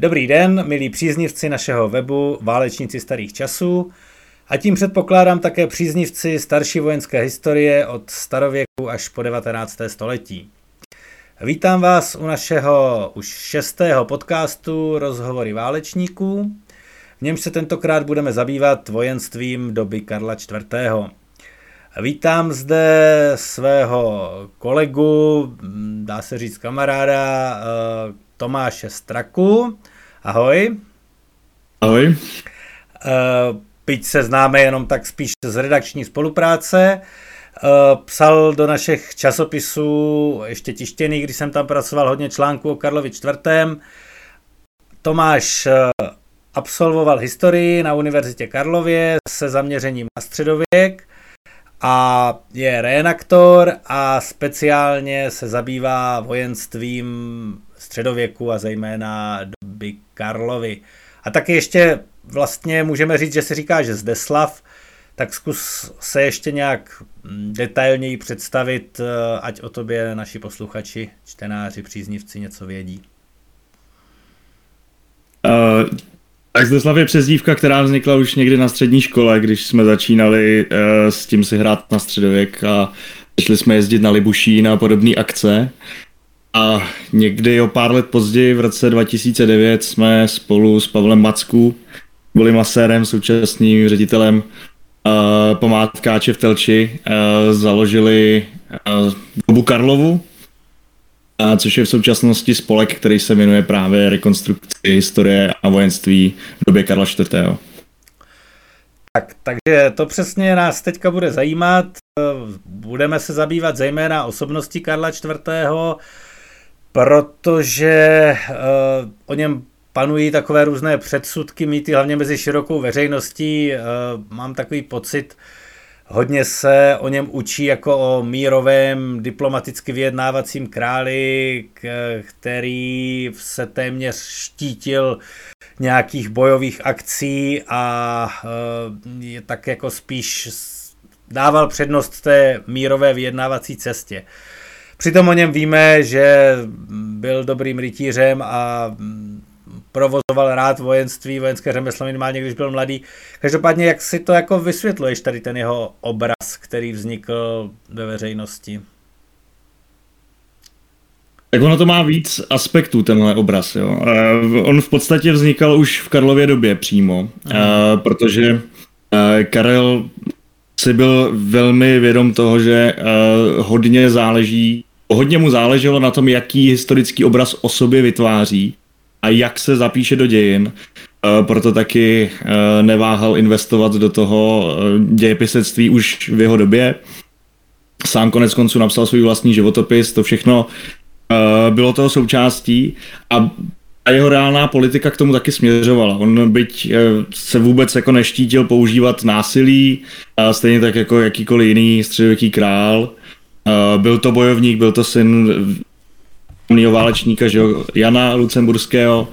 Dobrý den, milí příznivci našeho webu Válečníci starých časů, a tím předpokládám také příznivci starší vojenské historie od starověku až po 19. století. Vítám vás u našeho už 6. podcastu Rozhovory válečníků, v němž se tentokrát budeme zabývat vojenstvím doby Karla IV. Vítám zde svého kolegu, dá se říct kamaráda, Tomáše Straku. Ahoj. Ahoj. Byť se známe jenom tak spíš z redakční spolupráce. Psal do našich časopisů, ještě tištěných, když jsem tam pracoval, hodně článků o Karlovi IV. Tomáš absolvoval historii na Univerzitě Karlově se zaměřením na středověk a je reenaktor a speciálně se zabývá vojenstvím středověku a zejména doby Karlovy. A taky ještě vlastně můžeme říct, že si říká, že Zdeslav, tak zkus se ještě nějak detailněji představit, ať o tobě naši posluchači, čtenáři, příznivci něco vědí. Tak Zdeslav je přezdívka, která vznikla už někdy na střední škole, když jsme začínali s tím si hrát na středověk a šli jsme jezdit na Libušín a podobné akce. A někdy o pár let později, v roce 2009, jsme spolu s Pavlem Macku, byli masérem, současným ředitelem památkáče v Telči, založili dobu Karlovu, což je v současnosti spolek, který se věnuje právě rekonstrukci historie a vojenství v době Karla IV. Takže to přesně nás teďka bude zajímat. Budeme se zabývat zejména osobností Karla IV., protože o něm panují takové různé předsudky, mýty, hlavně mezi širokou veřejností. Mám takový pocit, hodně se o něm učí jako o mírovém diplomaticky vyjednávacím králi, který se téměř štítil nějakých bojových akcí a je tak jako spíš dával přednost té mírové vyjednávací cestě. Přitom o něm víme, že byl dobrým rytířem a provozoval rád vojenství, vojenské řemeslo minimálně, když byl mladý. Každopádně, jak si to jako vysvětluješ, tady ten jeho obraz, který vznikl ve veřejnosti? Tak ono to má víc aspektů, tenhle obraz. Jo. On v podstatě vznikal už v Karlově době přímo, protože Karel si byl velmi vědom toho, že hodně mu záleželo na tom, jaký historický obraz o sobě vytváří a jak se zapíše do dějin. Proto taky neváhal investovat do toho dějepisectví už v jeho době. Sám konec konců napsal svůj vlastní životopis, to všechno bylo toho součástí a jeho reálná politika k tomu taky směřovala. On byť se vůbec jako neštítil používat násilí, stejně tak jako jakýkoliv jiný středověký král. Byl to bojovník, byl to syn válečníka, že jo, Jana Lucemburského,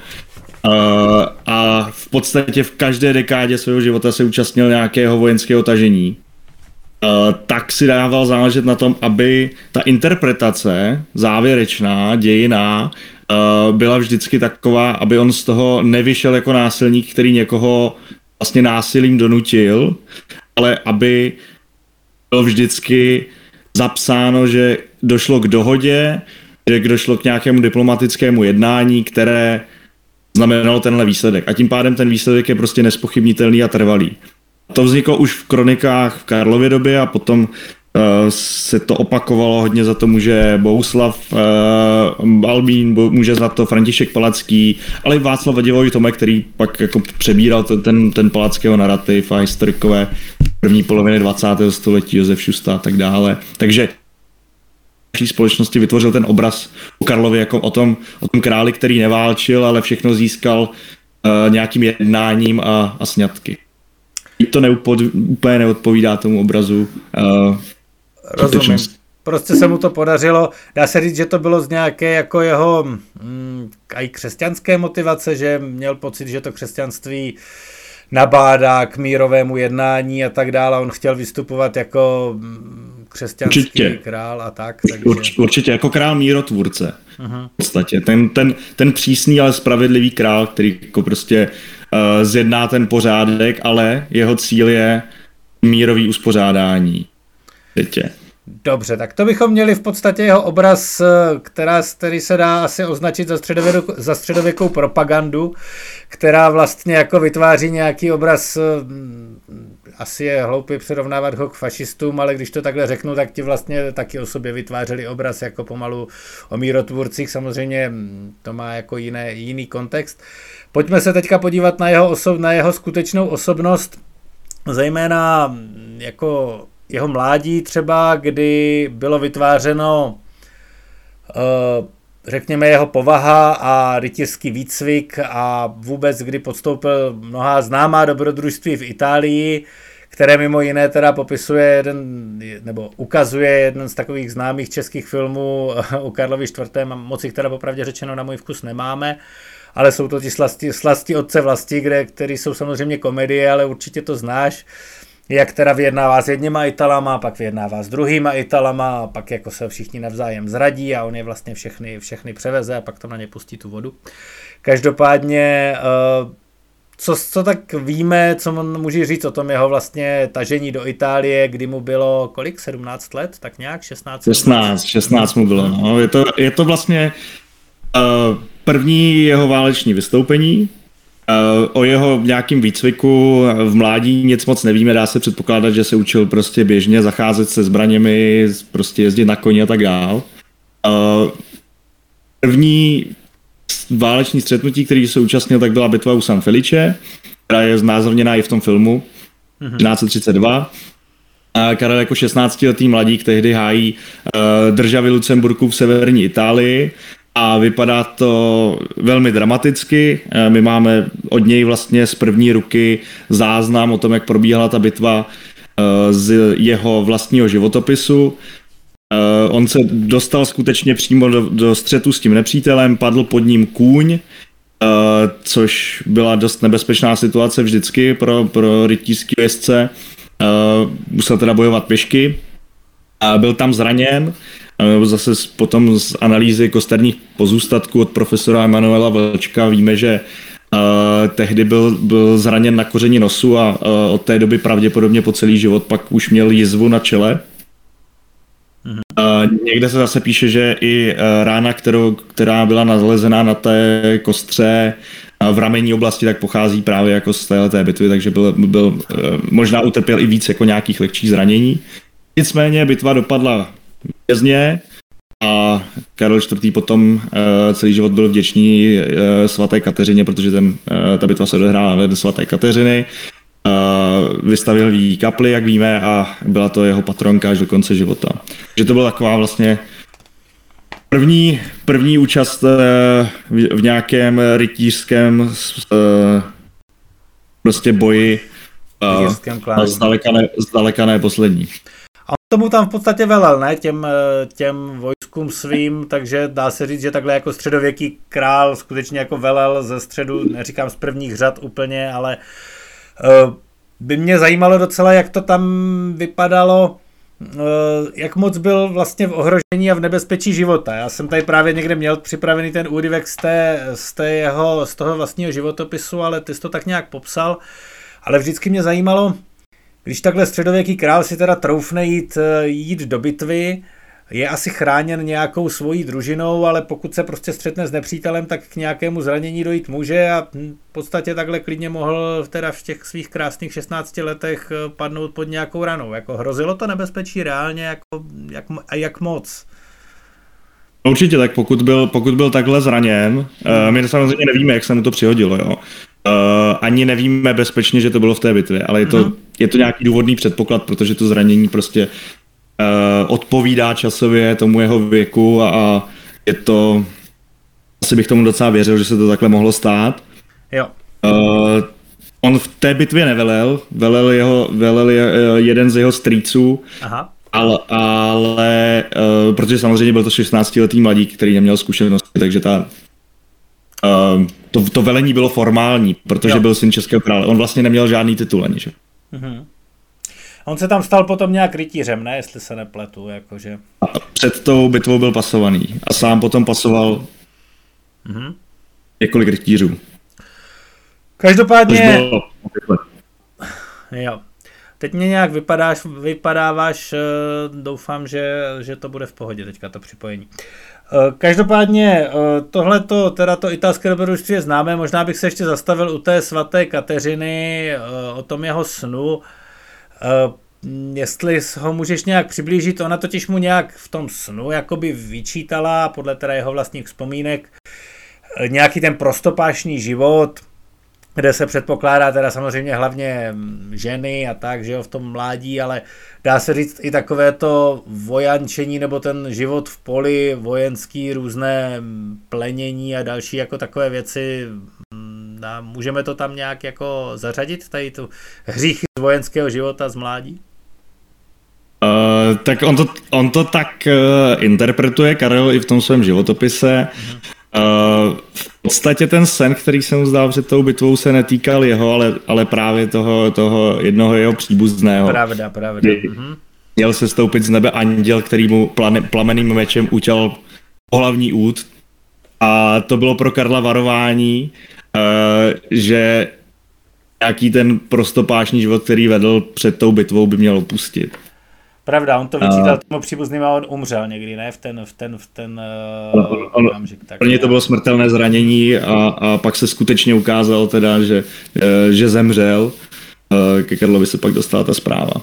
a v podstatě v každé dekádě svého života se účastnil nějakého vojenského tažení. Tak si dával záležet na tom, aby ta interpretace závěrečná, dějinná, byla vždycky taková, aby on z toho nevyšel jako násilník, který někoho vlastně násilím donutil, ale aby bylo vždycky zapsáno, že došlo k dohodě, že došlo k nějakému diplomatickému jednání, které znamenalo tenhle výsledek. A tím pádem ten výsledek je prostě nespochybnitelný a trvalý. To vzniklo už v kronikách v Karlově době a potom se to opakovalo, hodně za to může Bohuslav Albín, může za to František Palacký, ale i Václav Vadivovi Tomek, který pak jako přebíral ten Palackého narrativ a historikové první poloviny 20. století, Josef Šusta a tak dále. Takže naší společnosti vytvořil ten obraz o Karlově jako o tom králi, který neválčil, ale všechno získal nějakým jednáním a sňatky. To úplně neodpovídá tomu obrazu. Rozumím. Prostě se mu to podařilo. Dá se říct, že to bylo z nějaké jako jeho i křesťanské motivace, že měl pocit, že to křesťanství nabádá k mírovému jednání a tak dále. On chtěl vystupovat jako křesťanský král a tak. Takže... Určitě, jako král mírotvůrce. V podstatě. Ten přísný, ale spravedlivý král, který jako prostě zjedná ten pořádek, ale jeho cíl je mírový uspořádání. Dobře, tak to bychom měli v podstatě jeho obraz, který se dá asi označit za středověkou propagandu, která vlastně jako vytváří nějaký obraz, asi je hloupý přirovnávat ho k fašistům, ale když to takhle řeknu, tak ti vlastně taky o sobě vytvářeli obraz jako pomalu o mírotvůrcích, samozřejmě to má jako jiný kontext. Pojďme se teďka podívat na jeho skutečnou osobnost, zejména jako jeho mládí třeba, kdy bylo vytvářeno, řekněme, jeho povaha a rytířský výcvik a vůbec, kdy podstoupil mnohá známá dobrodružství v Itálii, které mimo jiné teda popisuje ukazuje jeden z takových známých českých filmů o Karlovi IV. Moc jich teda popravdě řečeno na můj vkus nemáme, ale jsou to ti slasti otce vlasti, který jsou samozřejmě komedie, ale určitě to znáš. Jak teda vyjednává s jedněma Italama, pak vyjednává s druhýma Italama, pak jako se všichni navzájem zradí a on je vlastně všechny převeze a pak tam na ně pustí tu vodu. Každopádně, co tak víme, co on může říct o tom jeho vlastně tažení do Itálie, kdy mu bylo kolik? 17 let? Tak nějak? 16 mu bylo. No. Je to vlastně první jeho váleční vystoupení. O jeho nějakým výcviku v mládí nic moc nevíme, dá se předpokládat, že se učil prostě běžně zacházet se zbraněmi, prostě jezdit na koni a tak dál. První váleční střetnutí, který se účastnil, tak byla bitva u San Felice, která je znázorněná i v tom filmu 1932. A Karel jako 16letý mladík tehdy hájí državy Lucemburku v severní Itálii. A vypadá to velmi dramaticky. My máme od něj vlastně z první ruky záznam o tom, jak probíhala ta bitva z jeho vlastního životopisu. On se dostal skutečně přímo do střetu s tím nepřítelem, padl pod ním kůň, což byla dost nebezpečná situace vždycky pro rytířský jezdce. Musel teda bojovat pěšky. Byl tam zraněn. Zase potom z analýzy kosterních pozůstatků od profesora Emanuela Vlčka víme, že tehdy byl zraněn na kořeni nosu a od té doby pravděpodobně po celý život pak už měl jizvu na čele. Někde se zase píše, že i rána, která byla nalezená na té kostře v ramenní oblasti, tak pochází právě jako z téhleté bitvy, takže možná utrpěl i víc jako nějakých lehčích zranění. Nicméně bitva dopadla vítězně a Karel IV. Potom celý život byl vděčný svaté Kateřině, protože ta bitva se odehrála vedle svaté Kateřiny. Vystavil jí kapli, jak víme, a byla to jeho patronka až do konce života. Takže to byla taková vlastně první účast v nějakém rytířském prostě boji, zdaleka ne poslední. A on tomu tam v podstatě velel, ne? Těm vojskům svým, takže dá se říct, že takhle jako středověký král skutečně jako velel ze středu, neříkám z prvních řad úplně, ale by mě zajímalo docela, jak to tam vypadalo, jak moc byl vlastně v ohrožení a v nebezpečí života. Já jsem tady právě někde měl připravený ten úryvek z toho vlastního životopisu, ale ty jsi to tak nějak popsal, ale vždycky mě zajímalo, když takhle středověký král si teda troufne jít do bitvy, je asi chráněn nějakou svojí družinou, ale pokud se prostě střetne s nepřítelem, tak k nějakému zranění dojít může a v podstatě takhle klidně mohl teda v těch svých krásných 16 letech padnout pod nějakou ranou. Jako hrozilo to nebezpečí reálně, jak moc? Určitě, tak pokud byl takhle zraněn, my samozřejmě nevíme, jak se mu to přihodilo, jo. Ani nevíme bezpečně, že to bylo v té bitvě, ale je to nějaký důvodný předpoklad, protože to zranění prostě odpovídá časově tomu jeho věku a je to, asi bych tomu docela věřil, že se to takhle mohlo stát. Jo. On v té bitvě nevelel, velel jeden z jeho strýců. Aha. Ale protože samozřejmě byl to 16letý mladík, který neměl zkušenosti, takže to velení bylo formální, protože byl syn českého krále. On vlastně neměl žádný titul ani, že? On se tam stal potom nějak rytířem, ne, jestli se nepletu, jakože. A před tou bitvou byl pasovaný a sám potom pasoval několik rytířů. Každopádně... Jo. Teď mě nějak vypadáváš, doufám, že to bude v pohodě teďka to připojení. Každopádně tohleto, teda to italské dobrodružství je známé, možná bych se ještě zastavil u té svaté Kateřiny, o tom jeho snu, jestli ho můžeš nějak přiblížit, ona totiž mu nějak v tom snu jakoby vyčítala, podle teda jeho vlastních vzpomínek, nějaký ten prostopášný život, kde se předpokládá teda samozřejmě hlavně ženy a tak, že jo, v tom mládí, ale dá se říct i takové to vojančení nebo ten život v poli vojenský, různé plenění a další jako takové věci. A můžeme to tam nějak jako zařadit, tady tu hříchy z vojenského života z mládí? Tak on to tak interpretuje Karel i v tom svém životopise. V podstatě ten sen, který jsem zdal před tou bitvou, se netýkal jeho, ale právě toho jednoho jeho příbuzného. Pravda. Měl se stoupit z nebe anděl, který mu plamenným mečem utěl pohlavní út. A to bylo pro Karla varování, že nějaký ten prostopášný život, který vedl před tou bitvou, by měl opustit. Pravda, on to vyčítal tomu příbuzným a on umřel někdy, ne? V ten okamžik. Pro něj to bylo smrtelné zranění a pak se skutečně ukázalo teda, že zemřel. Ke Karlovi se pak dostala ta zpráva.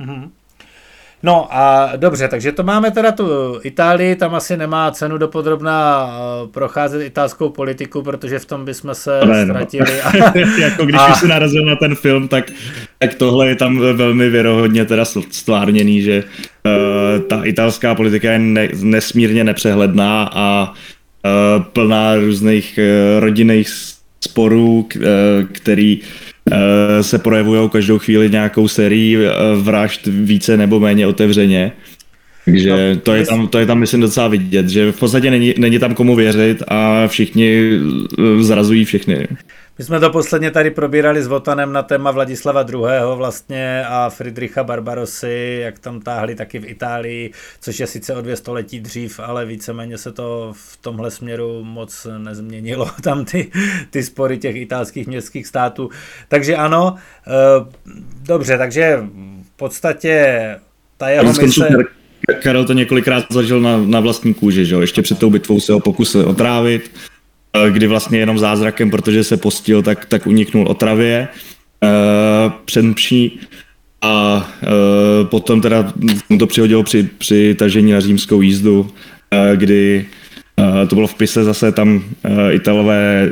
No a dobře, takže to máme teda tu Itálii, tam asi nemá cenu dopodrobna procházet italskou politiku, protože v tom bychom se ztratili. Jako když jsi narazil na ten film, tak tohle je tam velmi věrohodně teda stvárněný, že ta italská politika je nesmírně nepřehledná a plná různých rodinných sporů, který se projevují každou chvíli nějakou sérii vražd více nebo méně otevřeně. Takže to je tam myslím docela vidět, že v podstatě není tam komu věřit a všichni zrazují všechny. My jsme to posledně tady probírali s Votanem na téma Vladislava II. Vlastně a Friedricha Barbarossy, jak tam táhli taky v Itálii, což je sice o 2 století dřív, ale víceméně se to v tomhle směru moc nezměnilo, tam ty spory těch italských městských států. Takže ano, dobře, takže v podstatě ta jeho mise... Karel to několikrát zažil na vlastní kůži, že jo? Ještě před tou bitvou se ho pokusil otrávit, kdy vlastně jenom zázrakem, protože se postil, tak uniknul otravě před mší a potom teda mu to přihodilo při tažení na římskou jízdu, kdy to bylo v Pise zase, tam Italové,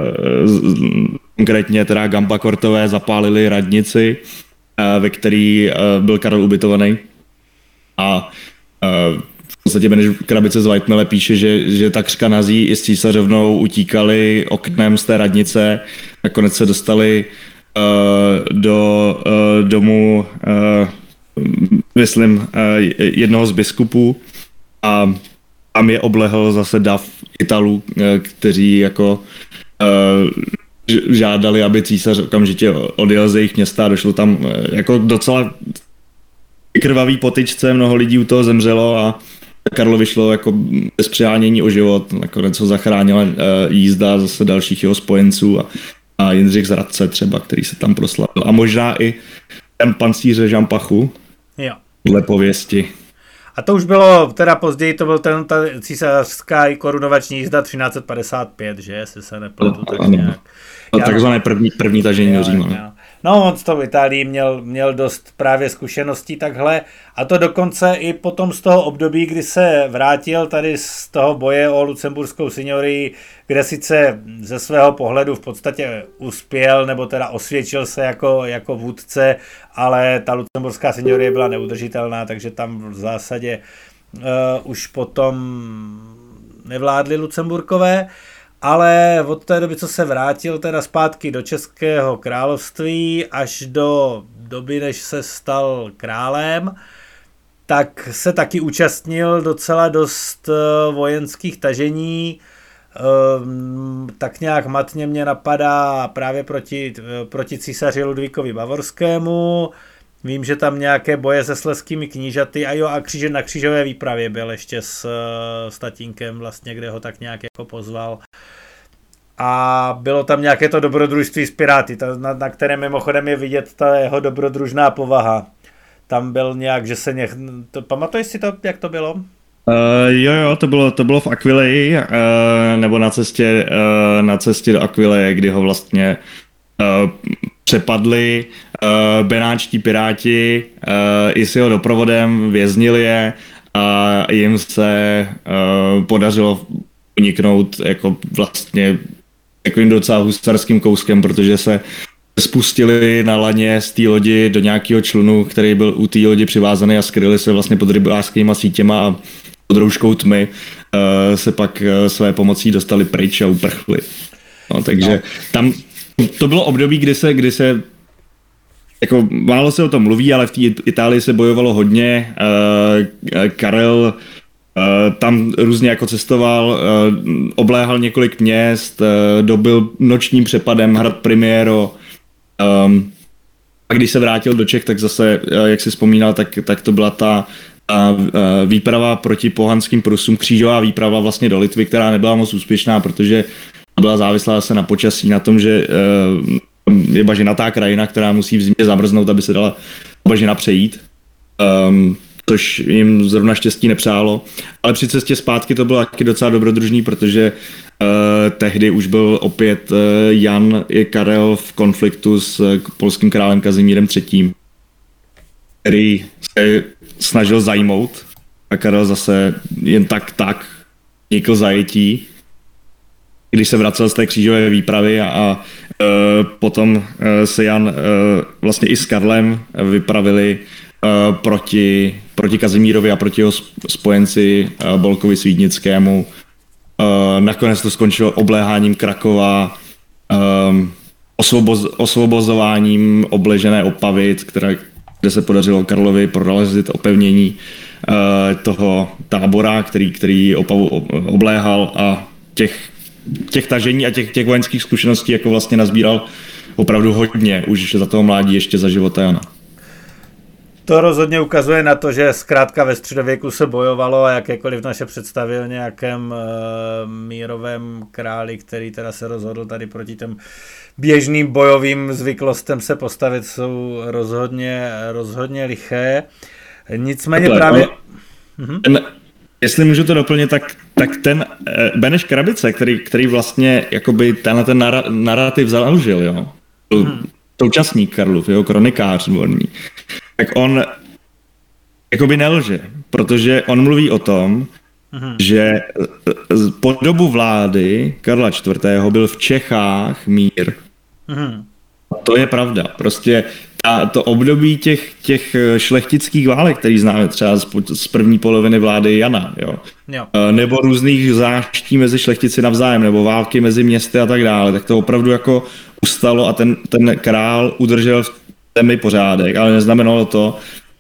konkrétně teda Gambacortové, zapálili radnici, ve který byl Karel ubytovaný. A v podstatě Beneš Krabice z Whitemele píše, že takřka nazí i s císařovnou utíkali oknem z té radnice, nakonec se dostali do domu, myslím, jednoho z biskupů a tam je oblehl zase dav Italů, kteří jako žádali, aby císař okamžitě odjel ze jejich města a došlo tam jako docela krvavý potyčce, mnoho lidí u toho zemřelo a Karlovi šlo jako bez přehánění o život, nakonec ho zachránila jízda zase dalších jeho spojenců a Jindřich z Hradce třeba, který se tam proslavil. A možná i ten pancíře Žampachu, podle pověsti. A to už bylo, teda později to byl ta císařská i korunovační jízda 1355, že? Jestli se nepletu, tak nějak. Takzvané první tažení do Říma. No, on z toho v Itálii měl dost právě zkušeností takhle a to dokonce i potom z toho období, kdy se vrátil tady z toho boje o lucemburskou signorii, kde sice ze svého pohledu v podstatě uspěl, nebo teda osvědčil se jako vůdce, ale ta lucemburská signorie byla neudržitelná, takže tam v zásadě už potom nevládli Lucemburkové. Ale od té doby, co se vrátil teda zpátky do Českého království až do doby, než se stal králem, tak se taky účastnil docela dost vojenských tažení. Tak nějak matně mě napadá právě proti císaři Ludvíkovi Bavorskému, Vím, že tam nějaké boje se slezskými knížaty a jo, a na křížové výpravě byl ještě s tatínkem vlastně, kde ho tak nějak jako pozval. A bylo tam nějaké to dobrodružství s Piráty, na kterém mimochodem je vidět ta jeho dobrodružná povaha. Tam byl nějak, že se pamatuješ si to, jak to bylo? Jo, to bylo v Aquileji, nebo na cestě do Aquileje, kdy ho vlastně přepadli benátští piráti i s jeho doprovodem, věznili je a jim se podařilo uniknout jako vlastně takovým docela husarským kouskem, protože se spustili na laně z té lodi do nějakého člunu, který byl u té lodi přivázaný a skryli se vlastně pod rybářskýma sítěma a pod rouškou tmy se pak své pomocí dostali pryč a uprchli. No, takže tam to bylo období, kdy se jako málo se o tom mluví, ale v té Itálii se bojovalo hodně. Karel tam různě jako cestoval, obléhal několik měst, dobil nočním přepadem hrad Primiero. A když se vrátil do Čech, tak zase, jak si vzpomínal, tak to byla ta výprava proti pohanským Prusům, křížová výprava vlastně do Litvy, která nebyla moc úspěšná, protože byla závislá se na počasí, na tom, že je bažinatá krajina, která musí v zimě zamrznout, aby se dala bažina přejít. Což jim zrovna štěstí nepřálo. Ale při cestě zpátky to bylo taky docela dobrodružný, protože tehdy už byl opět Jan i Karel v konfliktu s polským králem Kazimírem III., který se snažil zajmout a Karel zase jen tak nikl zajetí, když se vracel z té křížové výpravy a potom se Jan vlastně i s Karlem vypravili proti Kazimírovi a proti jeho spojenci Bolkovi Svídnickému. Nakonec to skončilo obléháním Krakova, osvobozováním obležené Opavy, kde se podařilo Karlovi prorazit opevnění toho tábora, který Opavu obléhal, a těch tažení a těch vojenských zkušeností jako vlastně nazbíral opravdu hodně už za toho mládí, ještě za života Jana. To rozhodně ukazuje na to, že zkrátka ve středověku se bojovalo a jakékoliv naše představy o nějakém mírovém králi, který teda se rozhodl tady proti těm běžným bojovým zvyklostem se postavit, jsou rozhodně liché. Nicméně takhle, právě... Jestli můžu to doplnit, tak ten Beneš Krabice, který vlastně jakoby ten narrativ založil, jo, současník Karlův, jo, kronikář dvorní, tak on jakoby nelže, protože on mluví o tom, že po dobu vlády Karla IV. Byl v Čechách mír. To je pravda. Prostě to období těch šlechtických válek, který známe třeba z první poloviny vlády Jana, jo? Nebo různých záští mezi šlechtici navzájem, nebo války mezi městy a tak dále, tak to opravdu jako ustalo a ten král udržel v zemi pořádek, ale neznamenalo to,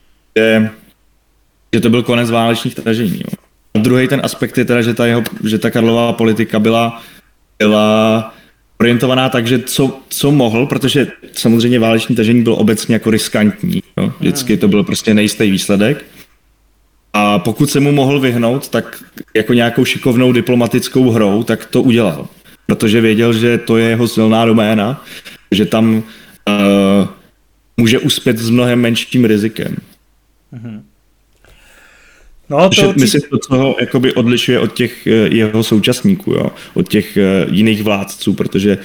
že to byl konec válečných tažení. Jo. A druhý ten aspekt je teda, že ta Karlová politika byla orientovaná tak, že co mohl, protože samozřejmě váleční tažení bylo obecně jako riskantní. Jo. Vždycky to byl prostě nejistý výsledek. A pokud se mu mohl vyhnout, tak jako nějakou šikovnou diplomatickou hrou, tak to udělal. Protože věděl, že to je jeho silná doména, že tam může uspět s mnohem menším rizikem. No, myslím, co ho jakoby odlišuje od těch jeho současníků, jo? Od těch jiných vládců, protože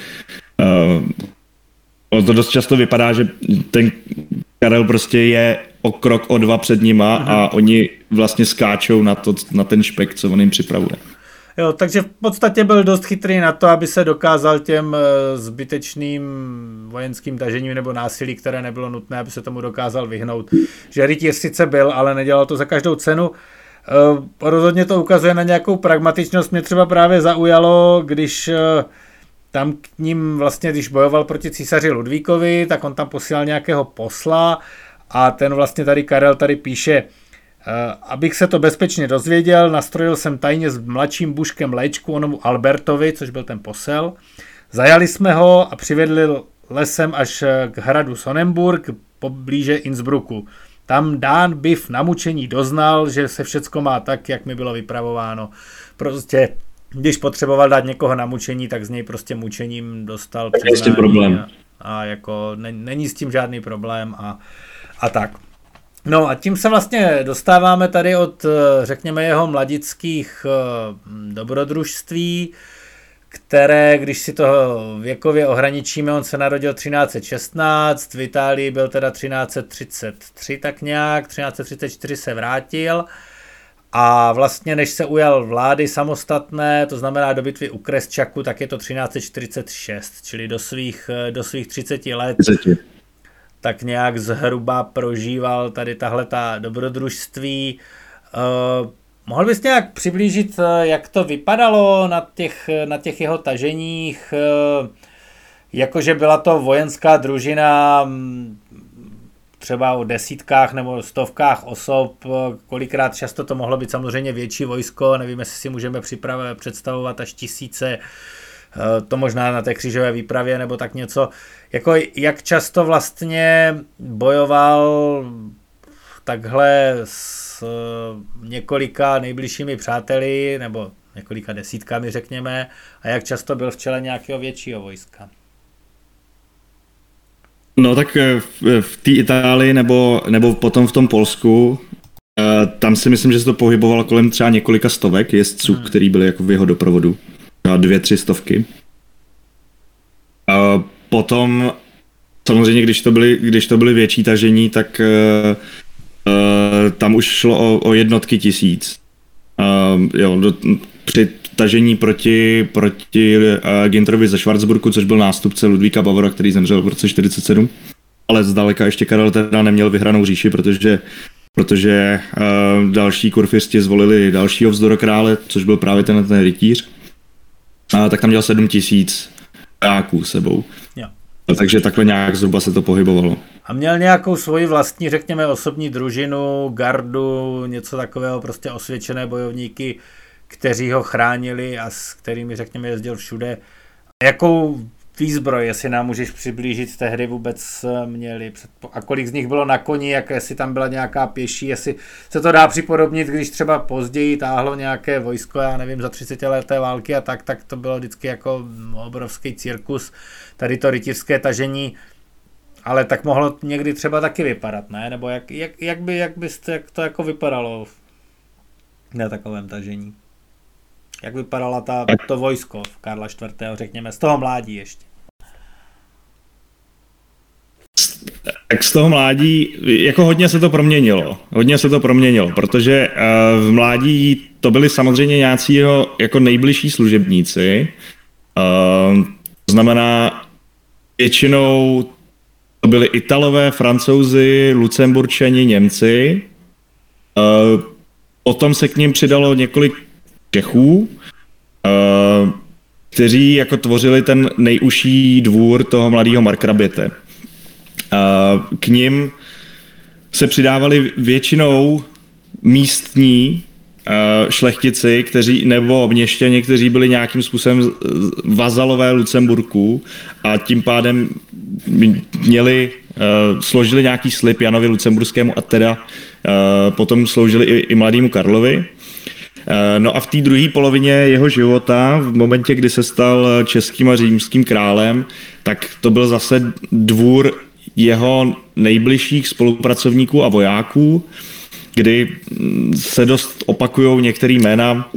to dost často vypadá, že ten Karel prostě je o krok, o dva před nima a oni vlastně skáčou na ten špek, co on jim připravuje. Jo, takže v podstatě byl dost chytrý na to, aby se dokázal těm zbytečným vojenským tažením nebo násilí, které nebylo nutné, aby se tomu dokázal vyhnout. Že rytíř sice byl, ale nedělal to za každou cenu. Rozhodně to ukazuje na nějakou pragmatičnost. Mě třeba právě zaujalo, když tam k ním vlastně, když bojoval proti císaři Ludvíkovi, tak on tam posílal nějakého posla a ten vlastně tady Karel tady píše: abych se to bezpečně dozvěděl, nastrojil jsem tajně s mladším buškem léčku onomu Albertovi, což byl ten posel. Zajali jsme ho a přivedli lesem až k hradu Sonnenburg. poblíže Innsbrucku. Tam Dán Biff na mučení doznal, že se všecko má tak, jak mi bylo vypravováno. Prostě, když potřeboval dát někoho na mučení, tak z něj prostě mučením dostal přiznání. Problém. A jako není s tím žádný problém a tak. No a tím se vlastně dostáváme tady od, řekněme, jeho mladických dobrodružství, které, když si to věkově ohraničíme, on se narodil 1316, v Itálii byl teda 1333 tak nějak, 1334 se vrátil a vlastně než se ujal vlády samostatné, to znamená do bitvy u Kresčaku, tak je to 1346, čili do svých 30 let. 30. Tak nějak zhruba prožíval tady tahleta dobrodružství. Mohl bys nějak přiblížit, jak to vypadalo na těch jeho taženích, jakože byla to vojenská družina třeba o desítkách nebo stovkách osob, kolikrát často to mohlo být samozřejmě větší vojsko, nevím, jestli si můžeme představovat až tisíce, to možná na té křížové výpravě nebo tak něco. Jako jak často vlastně bojoval takhle s několika nejbližšími přáteli, nebo několika desítkami řekněme, a jak často byl v čele nějakého většího vojska? No tak v té Itálii nebo potom v tom Polsku, tam si myslím, že se to pohybovalo kolem třeba několika stovek jezdců, který byli jako v jeho doprovodu. 2-3 stovky. A potom samozřejmě, když to byly větší tažení, tak tam už šlo o jednotky tisíc. Při tažení proti Ginterovi ze Schwarzburgu, což byl nástupce Ludvíka Bavora, který zemřel v roce 47. Ale zdaleka ještě Karel teda neměl vyhranou říši, protože další kurfiřti zvolili dalšího vzdorokrále, což byl právě ten rytíř. Tak tam měl 7 000 vojáků sebou. Jo. Takže takhle nějak zhruba se to pohybovalo. A měl nějakou svoji vlastní, řekněme, osobní družinu, gardu, něco takového, prostě osvědčené bojovníky, kteří ho chránili a s kterými, řekněme, jezdil všude. Jakou výzbroj, jestli nám můžeš přiblížit, tehdy vůbec měli? A kolik z nich bylo na koni, jestli tam byla nějaká pěší, jestli se to dá připodobnit, když třeba později táhlo nějaké vojsko, já nevím, za 30leté války a tak to bylo vždycky jako obrovský cirkus, tady to rytířské tažení, ale tak mohlo někdy třeba taky vypadat, ne? Nebo jak to jako vypadalo na takovém tažení? Jak vypadala to vojsko v Karla IV., řekněme, z toho mládí ještě? Tak z toho mládí, jako hodně se to proměnilo, protože v mládí to byli samozřejmě nějací jeho jako nejbližší služebníci, to znamená většinou to byli Italové, Francouzi, Lucemburčani, Němci, potom se k ním přidalo několik Čechů, kteří jako tvořili ten nejužší dvůr toho mladého markraběte. K nim se přidávali většinou místní šlechtici, nebo měšťani, kteří byli nějakým způsobem vazalové Lucemburku a tím pádem složili nějaký slib Janovi Lucemburskému a teda potom sloužili i mladému Karlovi. No a v té druhé polovině jeho života, v momentě, kdy se stal českým a římským králem, tak to byl zase dvůr jeho nejbližších spolupracovníků a vojáků, kdy se dost opakujou některé jména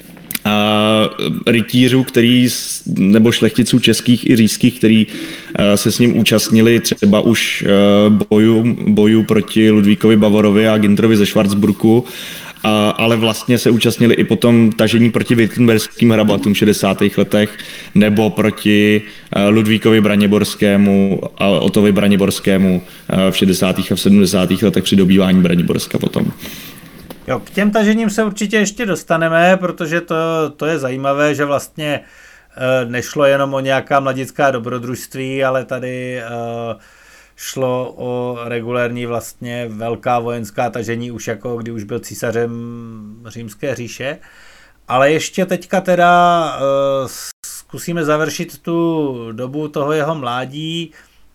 rytířů, nebo šlechticů českých i říšských, který se s ním účastnili třeba už bojů proti Ludvíkovi Bavorovi a Ginterovi ze Schwarzburgu, ale vlastně se účastnili i potom tažení proti wittenberským hrabatům v 60. letech nebo proti Ludvíkovi Braniborskému a Otovi Braniborskému v 60. a v 70. letech při dobývání Braniborska potom. Jo, k těm tažením se určitě ještě dostaneme, protože to je zajímavé, že vlastně nešlo jenom o nějaká mladická dobrodružství, ale tady šlo o regulérní vlastně velká vojenská tažení, už jako kdy už byl císařem Římské říše. Ale ještě teďka teda zkusíme završit tu dobu toho jeho mládí.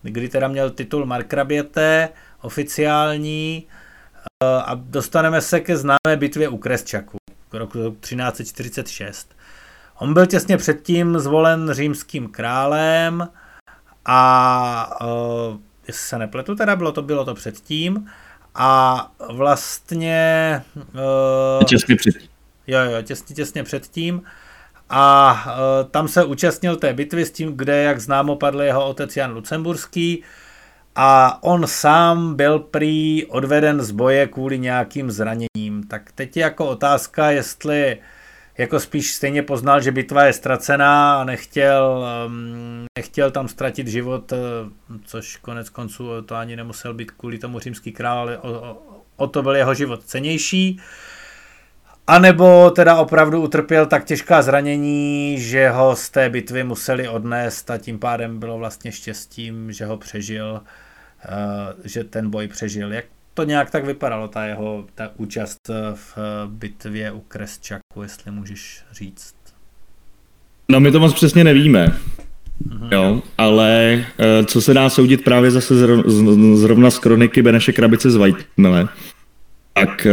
kdy teda měl titul markraběte oficiální a dostaneme se ke známé bitvě u Kresťaku roku 1346. On byl těsně předtím zvolen římským králem a jestli se nepletu, teda bylo to předtím a vlastně těsně předtím. Jo, těsně předtím a tam se účastnil té bitvy s tím, kde, jak známo, padl jeho otec Jan Lucemburský a on sám byl prý odveden z boje kvůli nějakým zraněním. Tak teď je jako otázka, jestli jako spíš stejně poznal, že bitva je ztracená a nechtěl tam ztratit život, což konec konců to ani nemusel být kvůli tomu římský král, ale o to byl jeho život cennější. A nebo teda opravdu utrpěl tak těžká zranění, že ho z té bitvy museli odnést a tím pádem bylo vlastně štěstím, že ho přežil, že ten boj přežil. Jak to nějak tak vypadalo, ta účast v bitvě u Kresťaku, jestli můžeš říct? No my to moc přesně nevíme, jo, ale co se dá soudit právě zase zrovna z kroniky Beneše Krabice z Whitemile, tak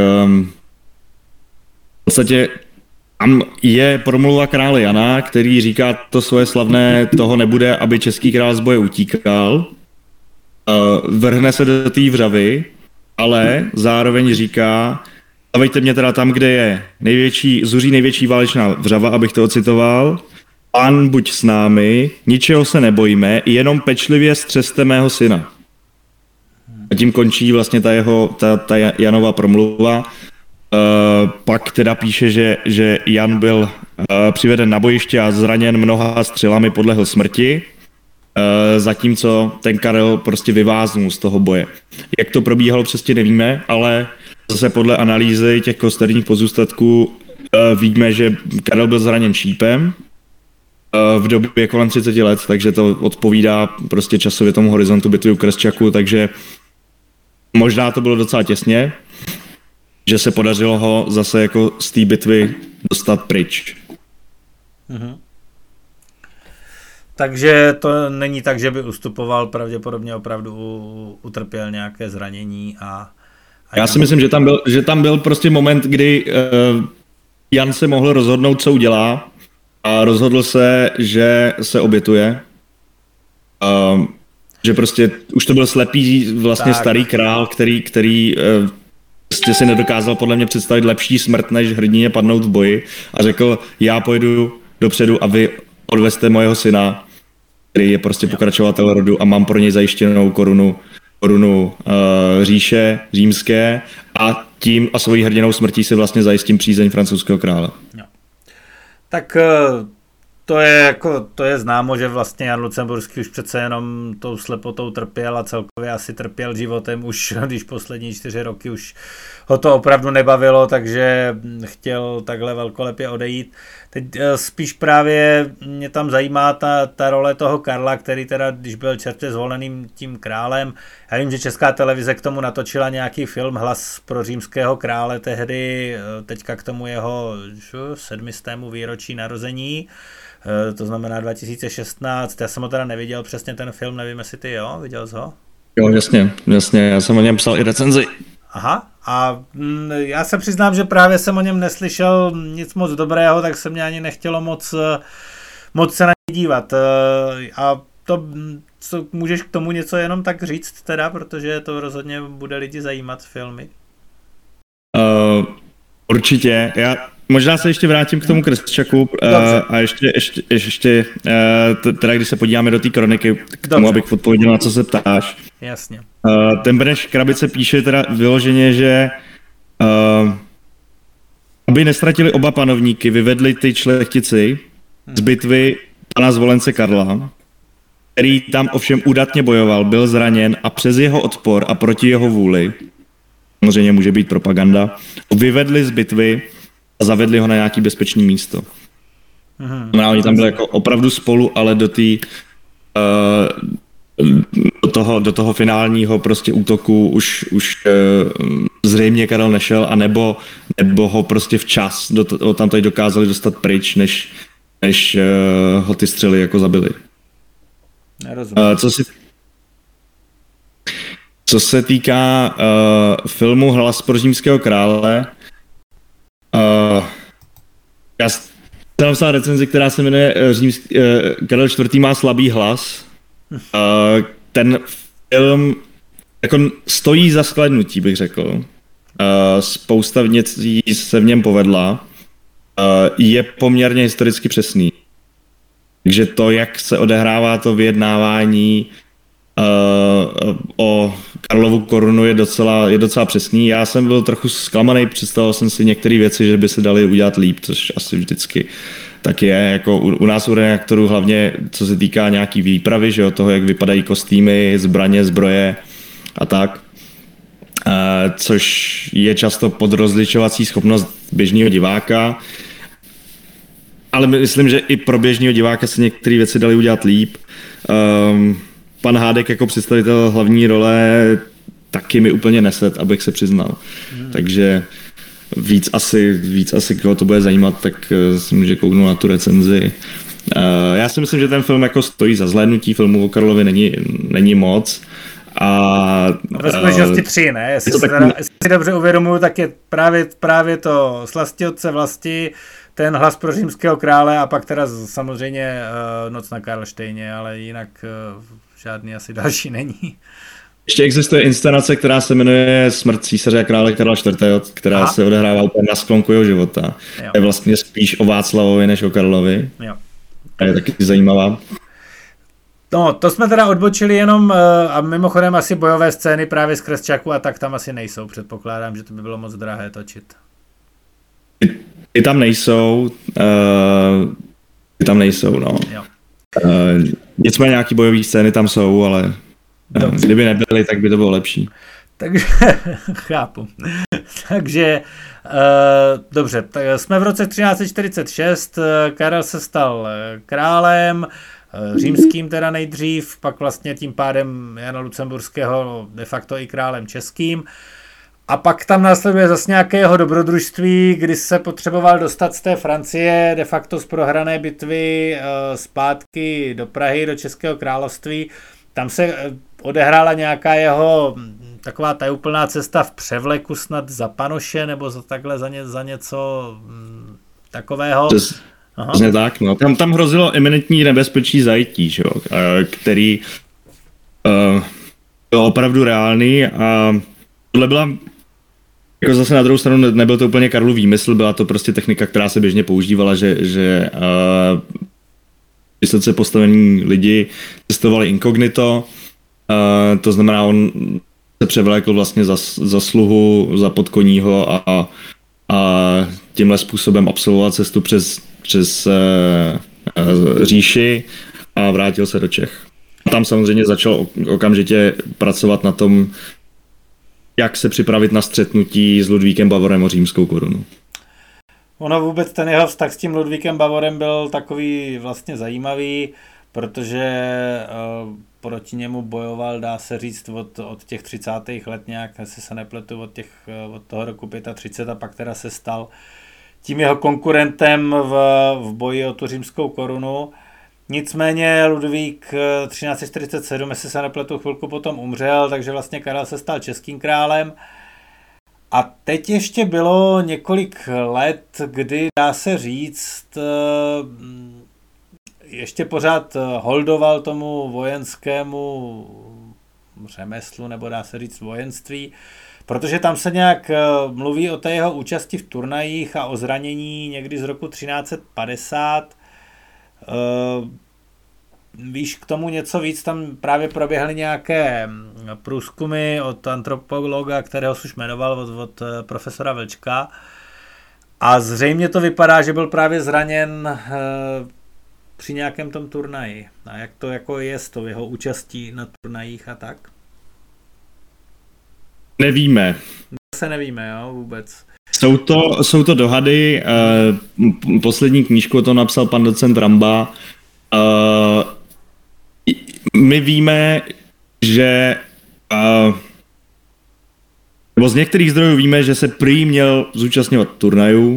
v podstatě tam je promluva krále Jana, který říká to svoje slavné, toho nebude, aby český král z boje utíkal, vrhne se do té vřavy, ale zároveň říká, stavejte mě teda tam, kde je zuří největší válečná vřava, abych to ocitoval, Pán buď s námi, ničeho se nebojíme, jenom pečlivě střeste mého syna. A tím končí vlastně ta Janova promluva. Pak teda píše, že Jan byl přiveden na bojiště a zraněn mnoha střelami, podlehl smrti, zatímco ten Karel prostě vyváznul z toho boje. Jak to probíhalo, přesně nevíme, ale zase podle analýzy těch kosterních pozůstatků víme, že Karel byl zraněn šípem v době kolem 30 let, takže to odpovídá prostě časově tomu horizontu bitvy u Kresťaku, takže možná to bylo docela těsně, že se podařilo ho zase jako z té bitvy dostat pryč. Mhm. Takže to není tak, že by ustupoval, pravděpodobně opravdu utrpěl nějaké zranění Já si myslím, že tam byl prostě moment, kdy Jan se mohl rozhodnout, co udělá a rozhodl se, že se obětuje. Že prostě už to byl slepý vlastně tak. Starý král, který prostě si nedokázal podle mě představit lepší smrt, než hrdině padnout v boji a řekl, já pojedu dopředu a vy odvezte mojeho syna, který je prostě pokračovatel rodu a mám pro něj zajištěnou korunu říše římské a tím a svojí hrdinou smrtí si vlastně zajistím přízeň francouzského krále. Jo. Tak to je známo, že vlastně Jan Lucemburský už přece jenom tou slepotou trpěl a celkově asi trpěl životem už, když poslední 4 roky už ho to opravdu nebavilo, takže chtěl takhle velkolepě odejít. Teď spíš právě mě tam zajímá ta role toho Karla, který teda, když byl čerstvě zvoleným tím králem, já vím, že Česká televize k tomu natočila nějaký film Hlas pro římského krále tehdy, teďka k tomu jeho 700. výročí narození, to znamená 2016, já jsem ho teda neviděl přesně ten film, nevím, jestli ty viděl jsi ho? Jo, jasně, já jsem o něm psal i recenzi. Aha, a já se přiznám, že právě jsem o něm neslyšel nic moc dobrého, tak se mě ani nechtělo moc se na něj dívat. A to, co můžeš k tomu něco jenom tak říct teda, protože to rozhodně bude lidi zajímat filmy. Určitě, možná se ještě vrátím k tomu Kresťaku a ještě teda když se podíváme do té kroniky, k tomu, abych odpověděl, na co se ptáš. Jasně. Ten Beneš Krabice píše teda vyloženě, že aby nestratili oba panovníky, vyvedli ty šlechtici z bitvy pana zvolence Karla, který tam ovšem údatně bojoval, byl zraněn a přes jeho odpor a proti jeho vůli, samozřejmě může být propaganda, vyvedli z bitvy a zavedli ho na nějaký bezpečný místo. Oni tam byli jako opravdu spolu, ale do toho finálního prostě útoku už zřejmě Karel nešel, nebo ho prostě včas tam tady dokázali dostat pryč, než ho ty střely jako zabili. Co se týká filmu Hlas pro římského krále, já jsem napsal recenzi, která se jmenuje Karel IV. Má slabý hlas. Ten film jako stojí za shlédnutí, bych řekl. Spousta věcí se v něm povedla. Je poměrně historicky přesný. Takže to, jak se odehrává to vyjednávání o Karlovu korunu, je docela přesný. Já jsem byl trochu zklamaný, představoval jsem si některé věci, že by se daly udělat líp, což asi vždycky tak je. Jako u nás u redaktorů, hlavně co se týká nějaký výpravy, že jo, toho, jak vypadají kostýmy, zbraně, zbroje a tak. Což je často podrozlišovací schopnost běžného diváka. Ale myslím, že i pro běžného diváka se některé věci daly udělat líp. Pan Hádek jako představitel hlavní role taky mi úplně neset, abych se přiznal. Takže víc asi koho to bude zajímat, tak si může kouknout na tu recenzi. Já si myslím, že ten film jako stojí za zhlédnutí, filmu o Karlovi není moc. Ve skutečnosti 3, ne? Jestli si dobře uvědomuju, tak je právě to Slasti otce vlasti, ten Hlas pro římského krále a pak teda samozřejmě Noc na Karlštejně, ale jinak žádný asi další není. Ještě existuje inscenace, která se jmenuje Smrt císaře a krále Karla IV., která se odehrává úplně na sklonku jeho života. Jo. Je vlastně spíš o Václavovi než o Karlovi. Jo. A je taky zajímavá. No, to jsme teda odbočili jenom a mimochodem asi bojové scény právě z Kresťáku a tak tam asi nejsou. Předpokládám, že to by bylo moc drahé točit. I tam nejsou, no. Nicméně nějaký bojové scény tam jsou, ale kdyby nebyly, tak by to bylo lepší. Takže, chápu. Takže, dobře, tak jsme v roce 1346, Karel se stal králem, římským teda nejdřív, pak vlastně tím pádem Jana Lucemburského de facto i králem českým. A pak tam následuje zase nějaké jeho dobrodružství, kdy se potřeboval dostat z té Francie, de facto z prohrané bitvy zpátky do Prahy, do Českého království. Tam se odehrála nějaká jeho taková tajuplná cesta v převleku snad za panoše, nebo za takhle za něco takového. Přesně tak, no. Tam hrozilo eminentní nebezpečí zajetí, že jo, který byl opravdu reálný a tohle byla jako zase na druhou stranu nebyl to úplně Karlův výmysl, byla to prostě technika, která se běžně používala, že vysoce postavení lidi cestovali inkognito, to znamená, on se převlékl vlastně za sluhu, za podkoního a tímhle způsobem absolvoval cestu přes říši a vrátil se do Čech. A tam samozřejmě začal okamžitě pracovat na tom, jak se připravit na střetnutí s Ludvíkem Bavorem o římskou korunu. Ono vůbec ten jeho vztah s tím Ludvíkem Bavorem byl takový vlastně zajímavý, protože proti němu bojoval, dá se říct, od těch 30. let nějak, jestli se nepletu, od toho roku 35 a pak teda se stal tím jeho konkurentem v boji o tu římskou korunu. Nicméně Ludvík 1347, jestli se nepletu, chvilku potom umřel, takže vlastně Karel se stal českým králem. A teď ještě bylo několik let, kdy, dá se říct, ještě pořád holdoval tomu vojenskému řemeslu, nebo dá se říct vojenství, protože tam se nějak mluví o té jeho účasti v turnajích a o zranění někdy z roku 1350. Víš k tomu něco víc, tam právě proběhly nějaké průzkumy od antropologa, kterého jsi už jmenoval, od profesora Vlčka. A zřejmě to vypadá, že byl právě zraněn při nějakém tom turnaji. A jak to jako je s tou jeho účastí na turnajích a tak? Nevíme. Se nevíme, jo, vůbec. Jsou to dohady. Poslední knížku o tom napsal pan docent Ramba. My víme, že nebo z některých zdrojů víme, že se prý měl zúčastňovat turnajů.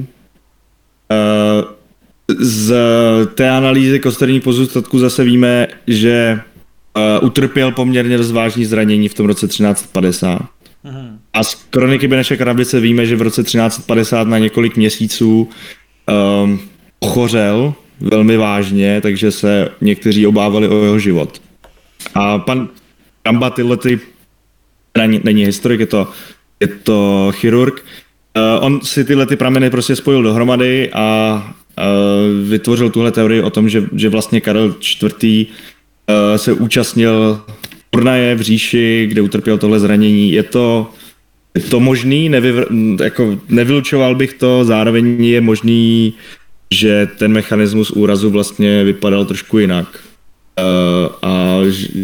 Z té analýzy kosterních pozůstatků zase víme, že utrpěl poměrně dost vážný zranění v tom roce 1350. A z kroniky Beneše Krabice víme, že v roce 1350 na několik měsíců ochořel velmi vážně, takže se někteří obávali o jeho život. A pan Kamba není historik, je to chirurg. On si tyhle prameny prostě spojil dohromady a vytvořil tuhle teorii o tom, že vlastně Karel IV. Se účastnil turnaje v říši, kde utrpěl tohle zranění. Je to možný, nevylučoval bych to, zároveň je možný, že ten mechanismus úrazu vlastně vypadal trošku jinak. A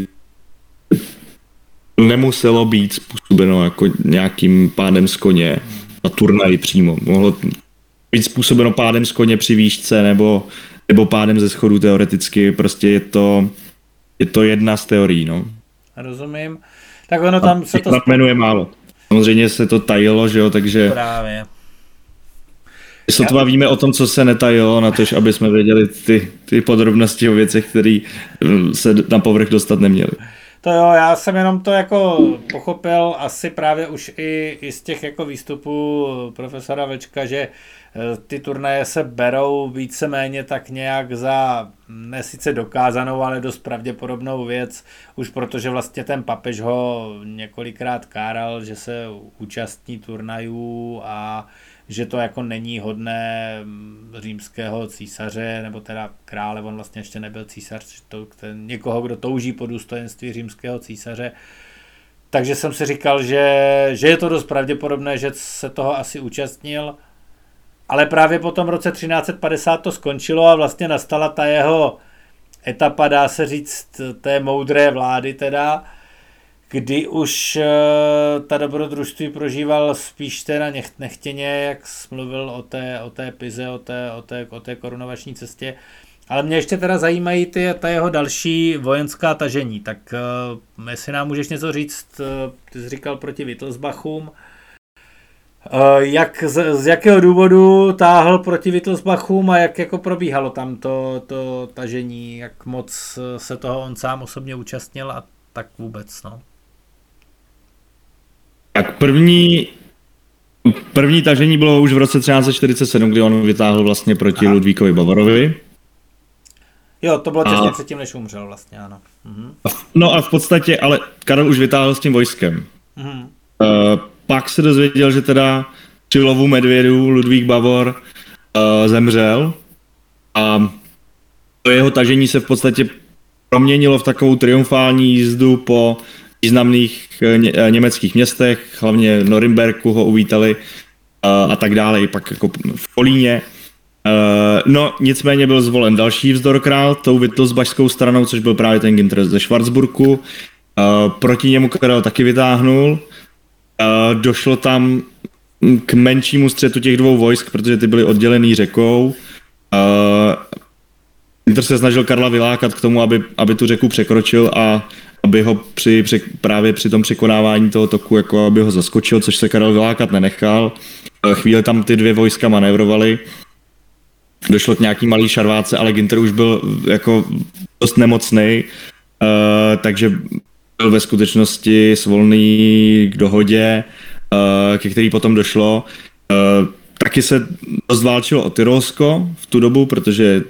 nemuselo být způsobeno jako nějakým pádem z koně na turnaji přímo. Mohlo být způsobeno pádem z koně při výšce nebo pádem ze schodů teoreticky. Prostě je to jedna z teorií. No. Rozumím. Tak ono tam se to... jmenuje málo. Samozřejmě se to tajilo, že jo, takže... Právě. Sotva víme o tom, co se netajilo, na to, aby jsme věděli ty podrobnosti o věcech, které se na povrch dostat neměly. To jo, já jsem jenom to jako pochopil asi právě už i z těch jako výstupů profesora Vlčka, že ty turnaje se berou víceméně tak nějak za ne sice dokázanou, ale dost pravděpodobnou věc, už protože vlastně ten papež ho několikrát káral, že se účastní turnajů a že to jako není hodné římského císaře, nebo teda krále, on vlastně ještě nebyl císař, někoho, kdo touží po důstojenství římského císaře. Takže jsem si říkal, že je to dost pravděpodobné, že se toho asi účastnil, ale právě po tom roce 1350 to skončilo a vlastně nastala ta jeho etapa, dá se říct, té moudré vlády teda, kdy už ta dobrodružství prožíval spíš teda nechtěně, jak jsi mluvil o té Pize, o té korunovační cestě. Ale mě ještě teda zajímají ta jeho další vojenská tažení. Tak jestli nám můžeš něco říct, ty jsi říkal proti Wittelsbachům, z jakého důvodu táhl proti Wittelsbachům a jak jako probíhalo tam to tažení, jak moc se toho on sám osobně účastnil a tak vůbec, no. Tak první tažení bylo už v roce 1347, kdy on vytáhl vlastně proti Ludvíkovi Bavarovi. Jo, to bylo těsně předtím, než umřel vlastně, ano. No a v podstatě, ale Karel už vytáhl s tím vojskem. Pak se dozvěděl, že teda při lovu medvědů Ludvík Bavor zemřel a to jeho tažení se v podstatě proměnilo v takovou triumfální jízdu po významných německých městech, hlavně Norimberku ho uvítali a tak dále, pak jako v Kolíně. No, nicméně byl zvolen další vzdorkrál, tou Wittelsbachskou stranou, což byl právě ten Günther ze Schwarzburku. Proti němu Karel taky vytáhnul. Došlo tam k menšímu střetu těch dvou vojsk, protože ty byly oddělený řekou. Günther se snažil Karla vylákat k tomu, aby tu řeku překročil a aby ho právě při tom překonávání toho toku, jako aby ho zaskočil, což se Karel vylákat nenechal. Chvíli tam ty dvě vojska manévrovaly. Došlo k nějaký malý šarváce, ale Günther už byl jako dost nemocnej, takže byl ve skutečnosti svolný k dohodě, ke který potom došlo. Taky se dost válčilo o Tyrolsko v tu dobu, protože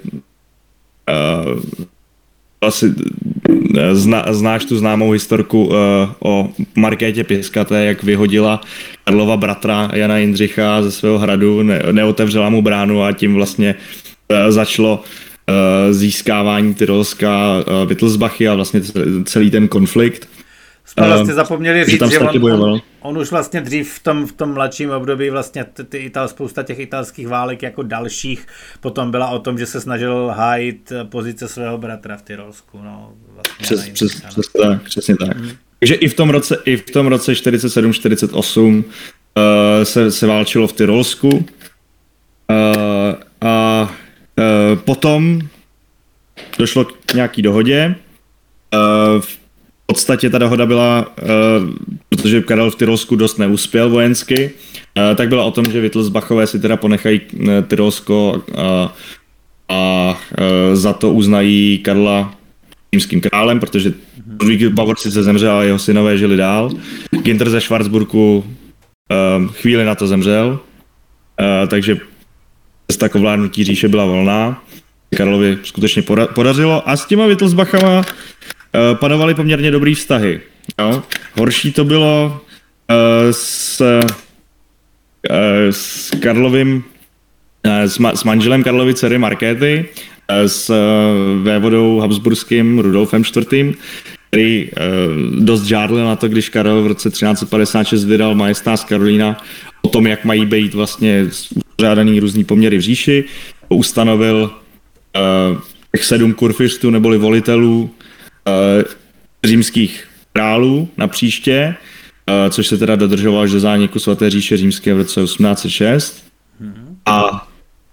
asi znáš tu známou historku o Markétě Piskaté, jak vyhodila Karlova bratra Jana Jindřicha ze svého hradu, neotevřela mu bránu a tím vlastně začalo získávání Tyrolska Wittelsbachy a vlastně celý ten konflikt. Jsme vlastně zapomněli říct, že on už vlastně dřív v tom mladším období vlastně spousta těch italských válek jako dalších potom byla o tom, že se snažil hájit pozice svého bratra v Tyrolsku. No, vlastně přesně tak. Takže i v tom roce 47-48 se válčilo v Tyrolsku. Potom došlo k nějaký dohodě. V podstatě ta dohoda byla, protože Karel v Tyrolsku dost neuspěl vojensky, tak byla o tom, že Wittelsbachové si teda ponechají Tyrolsko a za to uznají Karla římským králem, protože Ludvík Bavor sice zemřel, ale jeho synové žili dál. Günther ze Schwarzburgu chvíli na to zemřel, takže cesta k ovládnutí říše byla volná. Karlovi skutečně podařilo a s těma Wittelsbachama panovaly poměrně dobrý vztahy. Jo? Horší to bylo s Karlovým, s manželem Karlovy dcery Markéty, s vévodou habsburským Rudolfem IV., který dost žádlil na to, když Karel v roce 1356 vydal Majestas Karolina o tom, jak mají být vlastně uspořádaný různý poměry v říši. Ustanovil těch 7 kurfiřtů neboli volitelů římských králů na příště, což se teda dodržovalo až do zániku Svaté říše římské v roce 1806. A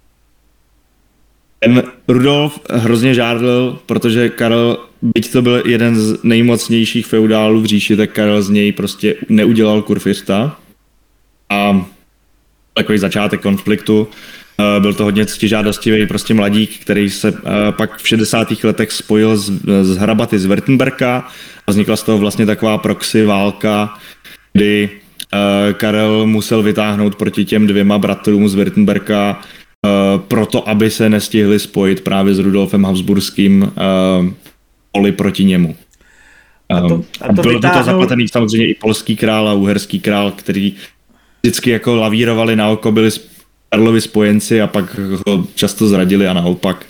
ten Rudolf hrozně žádlil, protože Karel, byť to byl jeden z nejmocnějších feudálů v říši, tak Karel z něj prostě neudělal kurfiřta. A takový začátek konfliktu. Byl to hodně ctižádostivý prostě mladík, který se pak v 60. letech spojil s hrabaty z Württemberka a vznikla z toho vlastně taková proxy válka, kdy Karel musel vytáhnout proti těm 2 bratrům z Württemberka proto, aby se nestihli spojit právě s Rudolfem Habsburským poli proti němu. Bylo do toho zapatený samozřejmě i polský král a uherský král, který vždycky jako lavírovali na oko, byli Karlovi spojenci a pak ho často zradili a naopak.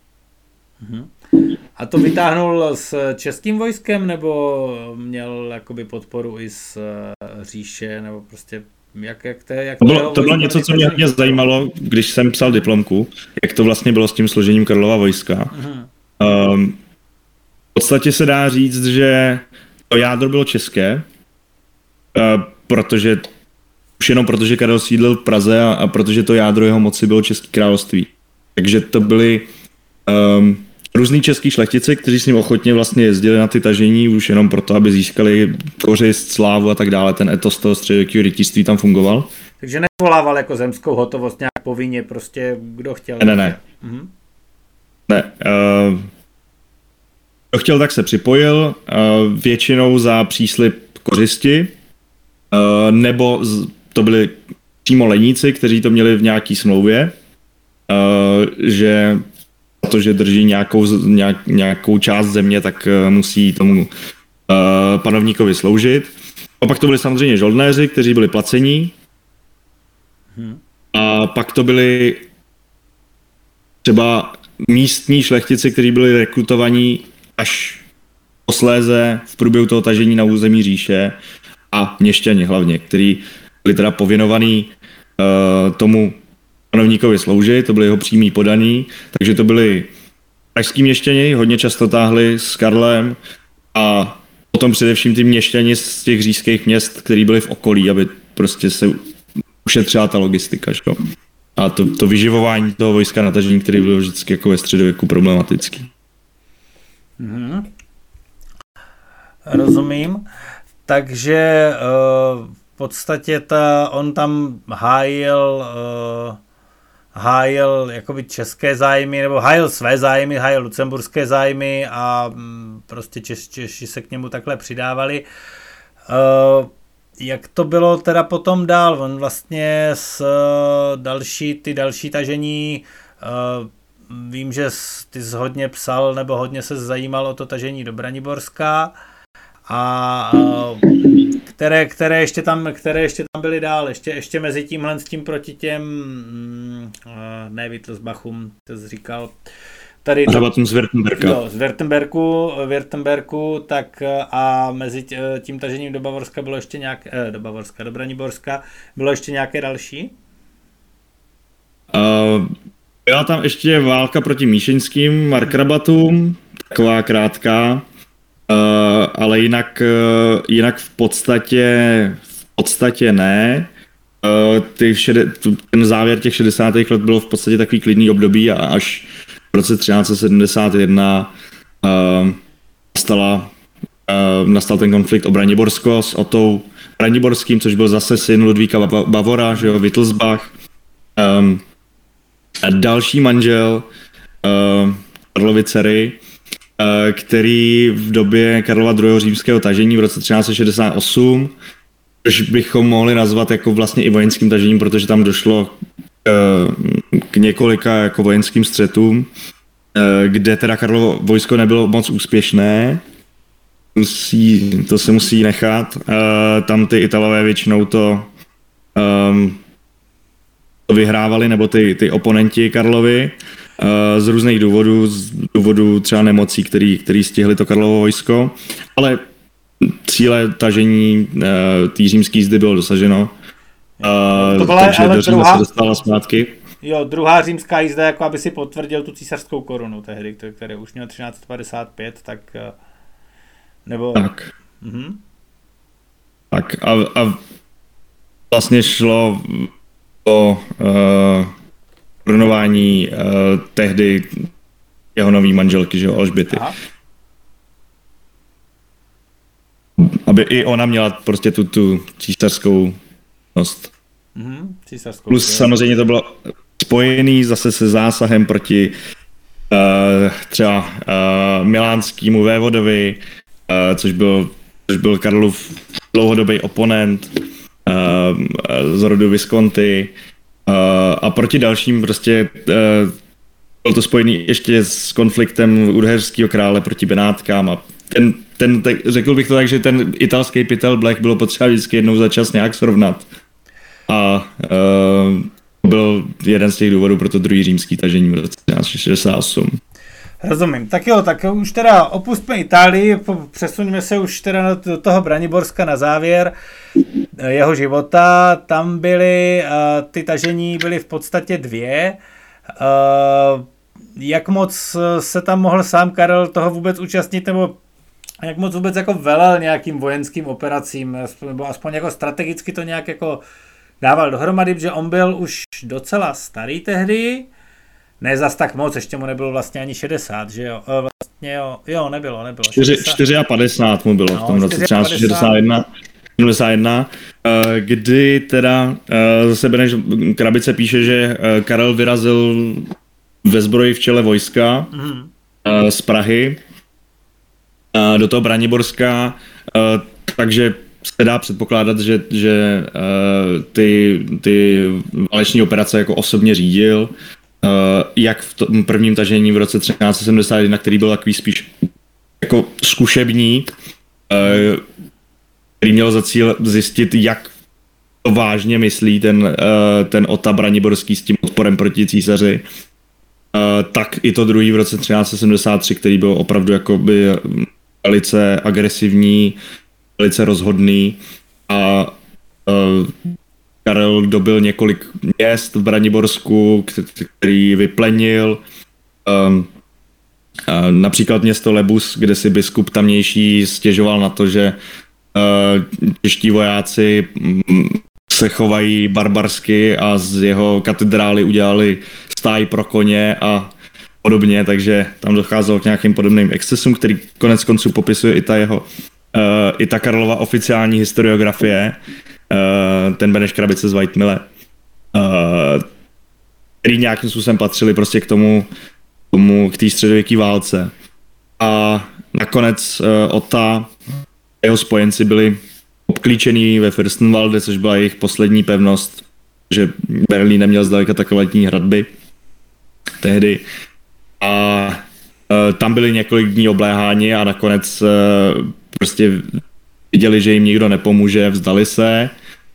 A to vytáhnul s českým vojskem, nebo měl jakoby podporu i z říše, nebo prostě to bylo něco, co mě zajímalo, když jsem psal diplomku, jak to vlastně bylo s tím složením Karlova vojska. V podstatě se dá říct, že to jádro bylo české, protože už jenom protože Karel sídlil v Praze a protože to jádro jeho moci bylo České království. Takže to byli různý český šlechtici, kteří s ním ochotně vlastně jezdili na ty tažení už jenom proto, aby získali kořist, slávu a tak dále. Ten etos toho středověkého rytířství tam fungoval. Takže nevolával jako zemskou hotovost nějak povinně, prostě kdo chtěl. Ne. Kdo chtěl, tak se připojil, většinou za příslib kořisti, nebo to byli přímo leníci, kteří to měli v nějaký smlouvě, že protože drží nějakou část země, tak musí tomu panovníkovi sloužit. A pak to byli samozřejmě žoldnéři, kteří byli placení. A pak to byli třeba místní šlechtici, kteří byli rekrutovaní až posléze v průběhu toho tažení na území říše, a měšťani hlavně, kteří byli teda pověnovaní tomu panovníkovi sloužit, to byli jeho přímí podaní, takže to byli pražský měšťani, hodně často táhli s Karlem a potom především ty měšťani z těch říšských měst, který byli v okolí, aby prostě se ušetřila ta logistika. Že? A to vyživování toho vojska na tažení, který bylo vždycky jako ve středověku problematický. Rozumím. Takže v podstatě on tam hájil jakoby české zájmy, nebo hájil své zájmy, hájil lucemburské zájmy a prostě Češi se k němu takhle přidávali. Jak to bylo teda potom dál? On vlastně s další tažení, vím, že ty jsi hodně psal, nebo hodně se zajímal o to tažení do Braniborska. A které ještě tam byly dál, ještě mezi tímhle s tím proti těm ne Wittelsbachům, to jsi říkal tady z Württemberka. Jo, z Württemberku, tak a mezi tím tažením do Bavorska bylo ještě nějaké, do Braniborska bylo ještě nějaké další? Byla tam ještě válka proti míšeňským markrabatům, taková krátká. Ale jinak v podstatě ne. Ten závěr těch 60. let bylo v podstatě takový klidný období a až v roce 1371 nastal ten konflikt o Braniborsko s Otou Braniborským, což byl zase syn Ludvíka Bavora, že jo, Wittelsbach. A další manžel Karlovy dcery který v době Karlova II. Římského tažení v roce 1368, což bychom mohli nazvat jako vlastně i vojenským tažením, protože tam došlo k několika jako vojenským střetům, kde teda Karlovo vojsko nebylo moc úspěšné. To se musí nechat. Tam ty Italové většinou to vyhrávali, nebo ty oponenti Karlovi z různých důvodů, z důvodů třeba nemocí, který stihli to Karlovo vojsko, ale cíle tažení té římské jízdy bylo dosaženo. Takže do Říma se dostala zpátky. Jo, druhá římská jízda, jako aby si potvrdil tu císařskou korunu tehdy, který už měl 1355, tak nebo... Tak. Tak a vlastně šlo o korunování tehdy jeho nový manželky, že jo, Alžběty. Aha. Aby i ona měla prostě tu císařskou nost. Císařskou. Plus samozřejmě to bylo spojený zase se zásahem proti třeba milánskému vévodovi, což byl Karlův dlouhodobý oponent z rodu Visconti a proti dalším prostě bylo to spojený ještě s konfliktem urherského krále proti Benátkám a řekl bych to tak, že ten italský pytel blech bylo potřeba vždycky jednou za čas nějak srovnat. A byl jeden z těch důvodů pro to druhý římský tažení v roce 1368. Rozumím. Tak jo, tak už teda opustme Itálii, přesuneme se už teda do toho Braniborska na závěr jeho života. Tam byly, ty tažení byly v podstatě dvě. Jak moc se tam mohl sám Karel toho vůbec účastnit, nebo jak moc vůbec jako velel nějakým vojenským operacím, nebo aspoň jako strategicky to nějak jako dával dohromady, protože on byl už docela starý tehdy, ne zas tak moc, ještě mu nebylo vlastně ani 60, že jo, vlastně jo, nebylo. 54 mu bylo v tom roce 1361, kdy teda zase Beneš Krabice píše, že Karel vyrazil ve zbroji v čele vojska z Prahy do toho Braniborska, takže se dá předpokládat, že ty váleční operace jako osobně řídil, jak v tom prvním tažení v roce 1371, který byl takový spíš jako zkušebník, který měl za cíl zjistit, jak to vážně myslí ten Ota Braniborský s tím odporem proti císaři, tak i to druhý v roce 1373, který byl opravdu jakoby velice agresivní, velice rozhodný a Karel dobyl několik měst v Braniborsku, který vyplenil. Například město Lebus, kde si biskup tamnější stěžoval na to, že čeští vojáci se chovají barbarsky a z jeho katedrály udělali stáj pro koně a podobně, takže tam docházelo k nějakým podobným excesům, který konec konců popisuje i ta Karlova oficiální historiografie, ten Beneš Krabice z Whitemille, který nějakým způsobem patřili prostě k té středověké válce. A nakonec Ota a jeho spojenci byli obklíčený ve Fürstenwalde, což byla jejich poslední pevnost, že Berlín neměl zdaleka tak kvalitní hradby tehdy. A tam byli několik dní obléháni a nakonec prostě viděli, že jim nikdo nepomůže, vzdali se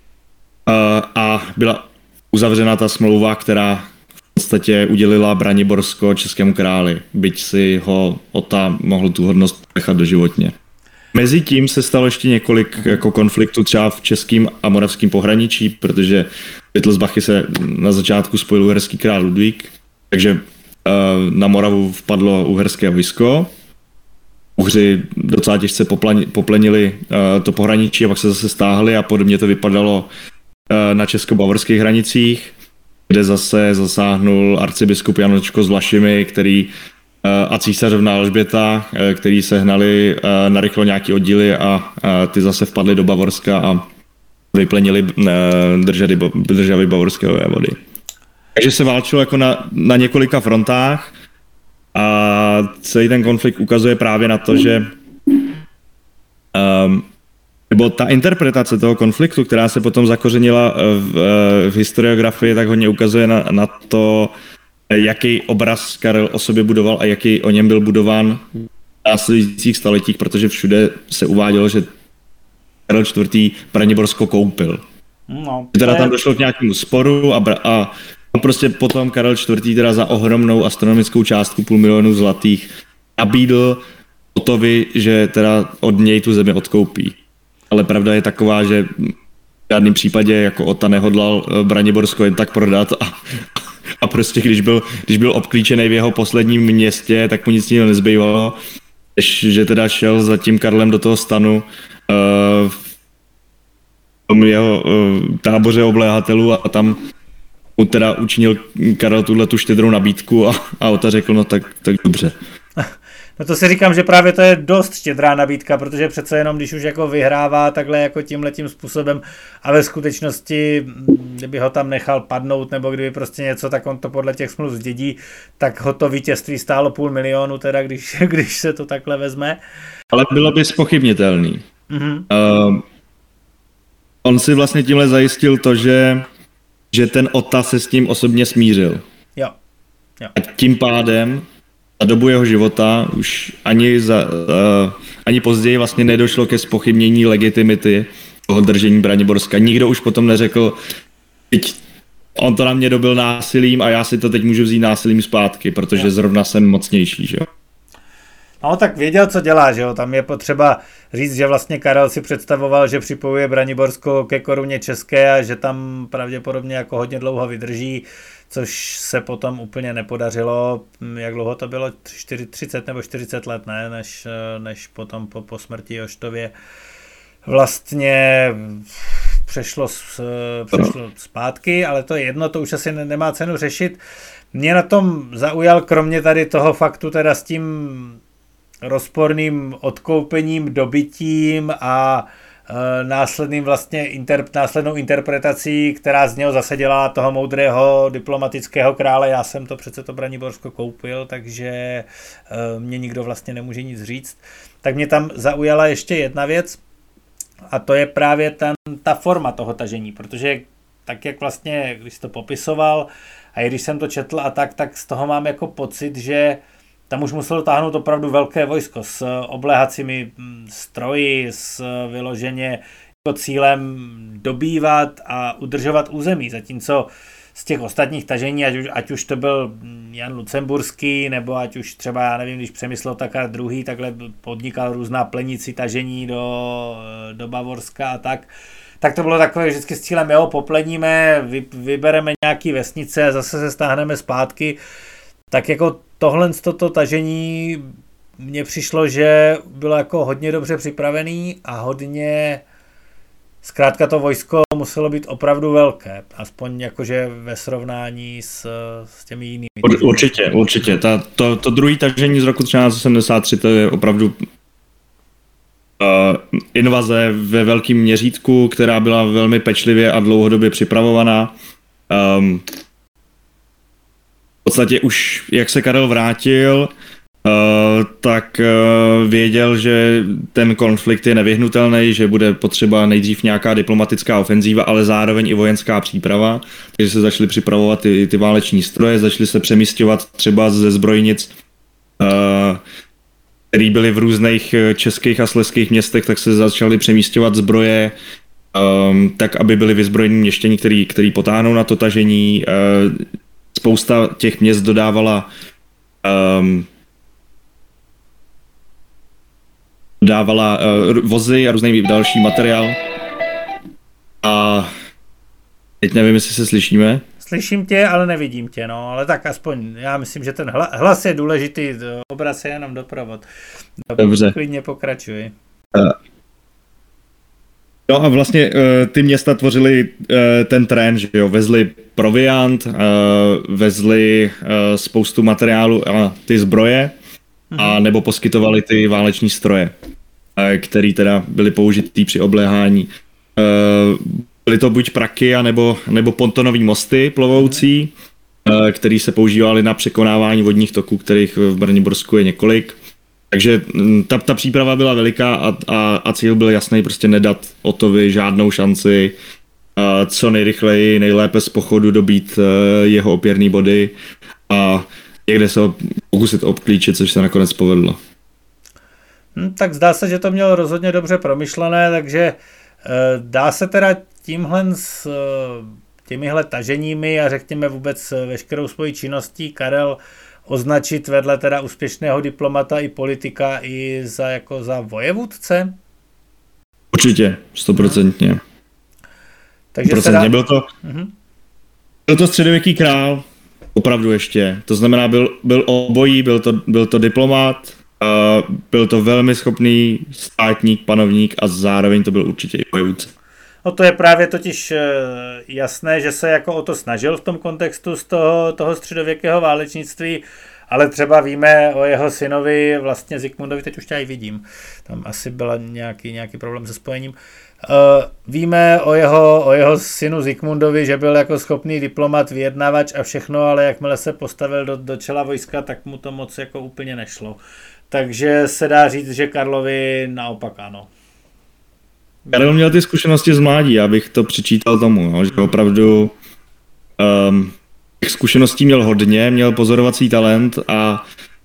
a byla uzavřena ta smlouva, která v podstatě udělila Braniborsko českému králi, byť si ho Ota mohl tu hodnost nechat doživotně. Mezitím se stalo ještě několik jako konfliktů třeba v českém a moravském pohraničí, protože Wittelsbachy se na začátku spojil uherský král Ludvík, takže na Moravu vpadlo uherské vojsko. Uhři docela těžce poplenili to pohraničí a pak se zase stáhli a podobně to vypadalo na česko-bavorských hranicích, kde zase zasáhnul arcibiskup Janočko s Vlašimi, a císařovna Alžběta, který sehnali narychlo nějaký oddíly a ty zase vpadly do Bavorska a vyplenili državy bavorského vévody. Takže se válčilo jako na několika frontách a A celý ten konflikt ukazuje právě na to, že nebo ta interpretace toho konfliktu, která se potom zakořenila v historiografii, tak hodně ukazuje na to, jaký obraz Karel o sobě budoval a jaký o něm byl budován v následujících staletích, protože všude se uvádělo, že Karel IV. Braniborsko koupil. No, teda tam došlo k nějakému sporu a prostě potom Karel IV. Teda za ohromnou astronomickou částku 500 000 zlatých nabídl Otovi, že teda od něj tu zemi odkoupí. Ale pravda je taková, že v žádném případě jako Ota nehodlal Braniborsko jen tak prodat a prostě když byl obklíčený v jeho posledním městě, tak mu nic jiného nezbývalo, že teda šel za tím Karlem do toho stanu v tom jeho táboře obléhatelů a tam mu teda učinil Karel tu štědrou nabídku a Ota řekl, no tak dobře. No to si říkám, že právě to je dost štědrá nabídka, protože přece jenom, když už jako vyhrává takhle jako tímhletím způsobem a ve skutečnosti, kdyby ho tam nechal padnout, nebo kdyby prostě něco, tak on to podle těch smluv zdědí, tak ho to vítězství stálo 500 000, teda když se to takhle vezme. Ale bylo by zpochybnitelný. Mm-hmm. On si vlastně tímhle zajistil to, že ten Ota se s tím osobně smířil. Jo. A tím pádem za dobu jeho života už ani později vlastně nedošlo ke zpochybnění legitimity toho držení Braniborska. Nikdo už potom neřekl, on to na mě dobil násilím a já si to teď můžu vzít násilím zpátky, protože zrovna jsem mocnější, že jo. No tak věděl, co dělá, že jo, tam je potřeba říct, že vlastně Karel si představoval, že připojuje Braniborsko ke koruně české a že tam pravděpodobně jako hodně dlouho vydrží, což se potom úplně nepodařilo. Jak dlouho to bylo? 30 nebo 40 let, ne? Než potom po smrti Joštově vlastně přešlo zpátky, ale to je jedno, to už asi nemá cenu řešit. Mě na tom zaujal, kromě tady toho faktu teda s tím rozporným odkoupením, dobytím a následným vlastně následnou interpretací, která z něho zase dělá toho moudrého diplomatického krále. Já jsem to přece to Braniborsko koupil, takže mě nikdo vlastně nemůže nic říct. Tak mě tam zaujala ještě jedna věc a to je právě ta forma toho tažení, protože tak, jak vlastně, když to popisoval a i když jsem to četl a tak z toho mám jako pocit, že tam už muselo táhnout opravdu velké vojsko s obléhacími stroji, s vyloženě jako cílem dobývat a udržovat území, zatímco z těch ostatních tažení, ať už to byl Jan Lucemburský, nebo ať už třeba, já nevím, když Přemysl Otakar II. Takhle podnikal různá plenici tažení do Bavorska a tak to bylo takové vždycky s cílem, popleníme, vybereme nějaký vesnice a zase se stáhneme zpátky. Tak jako tohle toto tažení mně přišlo, že bylo jako hodně dobře připravený a hodně, zkrátka to vojsko muselo být opravdu velké, aspoň jakože ve srovnání s těmi jinými. Určitě. To druhé tažení z roku 1373 to je opravdu invaze ve velkém měřítku, která byla velmi pečlivě a dlouhodobě připravovaná. V podstatě už, jak se Karel vrátil, tak věděl, že ten konflikt je nevyhnutelný, že bude potřeba nejdřív nějaká diplomatická ofenzíva, ale zároveň i vojenská příprava. Takže se začaly připravovat ty váleční stroje, začaly se přemísťovat třeba ze zbrojnic, které byly v různých českých a slezských městech, tak se začaly přemísťovat zbroje, tak aby byly vyzbrojení měšťani, který potáhnou na to tažení. Spousta těch měst dodávala vozy a různý další materiál. A teď nevím, jestli se slyšíme. Slyším tě, ale nevidím tě, no, ale tak aspoň, já myslím, že ten hlas je důležitý, obraz je jenom doprovod. Dobře. Klidně pokračuj. No a vlastně ty města tvořily ten trén, že jo, vezli proviant, vezli spoustu materiálu a ty zbroje, a nebo poskytovali ty váleční stroje, které teda byly použitý při obléhání. Byly to buď praky, nebo pontonové mosty plovoucí, který se používaly na překonávání vodních toků, kterých v Braniborsku je několik. Takže ta příprava byla veliká a cíl byl jasný, prostě nedat Ottovi žádnou šanci, co nejrychleji, nejlépe z pochodu dobít jeho opěrný body a někde se pokusit obklíčit, což se nakonec povedlo. Tak zdá se, že to mělo rozhodně dobře promyšlené, takže dá se teda těmihle taženími a řekněme vůbec veškerou svojí činností Karel označit vedle teda úspěšného diplomata i politika i za vojevůdce? Určitě, 100%. Takže byl to středověký král, opravdu ještě. To znamená, byl obojí, byl to diplomat, byl to velmi schopný státník, panovník a zároveň to byl určitě i vojevůdce. No to je právě totiž jasné, že se jako o to snažil v tom kontextu z toho středověkého válečnictví, ale třeba víme o jeho synovi, vlastně Zikmundovi, teď už tě aj vidím, tam asi byl nějaký problém se spojením. Víme o jeho synu Zikmundovi, že byl jako schopný diplomat, vyjednavač a všechno, ale jakmile se postavil do čela vojska, tak mu to moc jako úplně nešlo. Takže se dá říct, že Karlovi naopak ano. Karel měl ty zkušenosti z mládí, abych to přičítal tomu, no, že opravdu těch zkušeností měl hodně, měl pozorovací talent a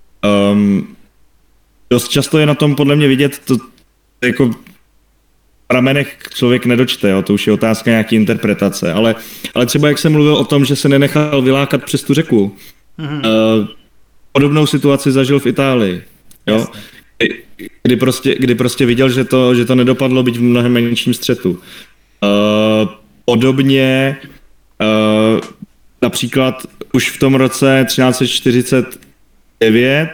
dost často je na tom podle mě vidět, to jako pramenech člověk nedočte, jo, to už je otázka nějaké interpretace, ale třeba jak jsem mluvil o tom, že se nenechal vylákat přes tu řeku, podobnou situaci zažil v Itálii, jo. Kdy prostě viděl, že to nedopadlo, byť v mnohem menším střetu. Podobně například už v tom roce 1349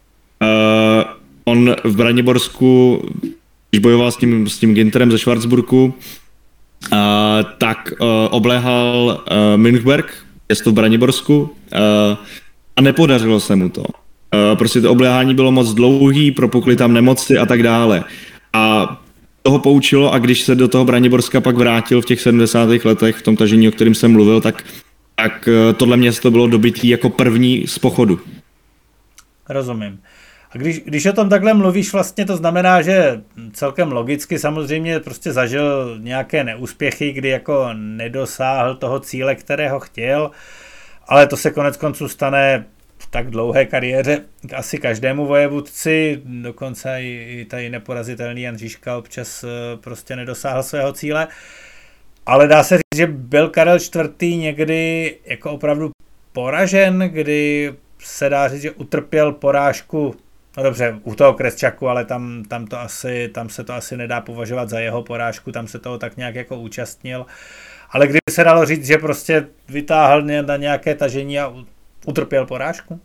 on v Braniborsku, když bojoval s tím Ginterem ze Schwarzburgu, tak obléhal Münchberg, město v Braniborsku, a nepodařilo se mu to. Prostě to obléhání bylo moc dlouhý, propukly tam nemoci a tak dále. A toho poučilo a když se do toho Braniborska pak vrátil v těch 70. letech, v tom tažení, o kterém jsem mluvil, tak tohle město bylo dobytý jako první z pochodu. Rozumím. A když o tom takhle mluvíš, vlastně to znamená, že celkem logicky samozřejmě prostě zažil nějaké neúspěchy, kdy jako nedosáhl toho cíle, kterého chtěl, ale to se konec konců stane v tak dlouhé kariéře asi každému vojevůdci, dokonce i tady neporazitelný Jan Žižka občas prostě nedosáhl svého cíle. Ale dá se říct, že byl Karel IV. Někdy jako opravdu poražen, kdy se dá říct, že utrpěl porážku, no dobře, u toho Kresťaku, ale tam se to asi nedá považovat za jeho porážku, tam se toho tak nějak jako účastnil. Ale kdyby se dalo říct, že prostě vytáhl na nějaké tažení a utrpěl porážku?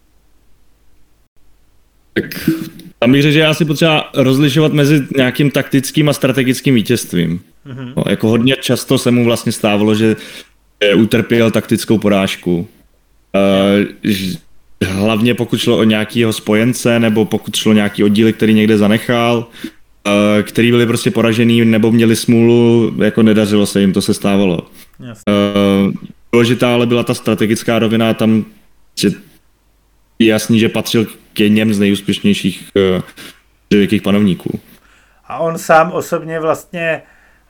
Tak tam bych řekl, že je asi potřeba rozlišovat mezi nějakým taktickým a strategickým vítězstvím. Mm-hmm. No, jako hodně často se mu vlastně stávalo, že utrpěl taktickou porážku. Hlavně pokud šlo o nějakého spojence, nebo pokud šlo o nějaký oddíly, který někde zanechal, který byli prostě poražený nebo měli smůlu, jako nedařilo se jim, to se stávalo. Důležitá ale byla ta strategická rovina, tam je jasný, že patřil k jedním z nejúspěšnějších středověkých panovníků. A on sám osobně vlastně,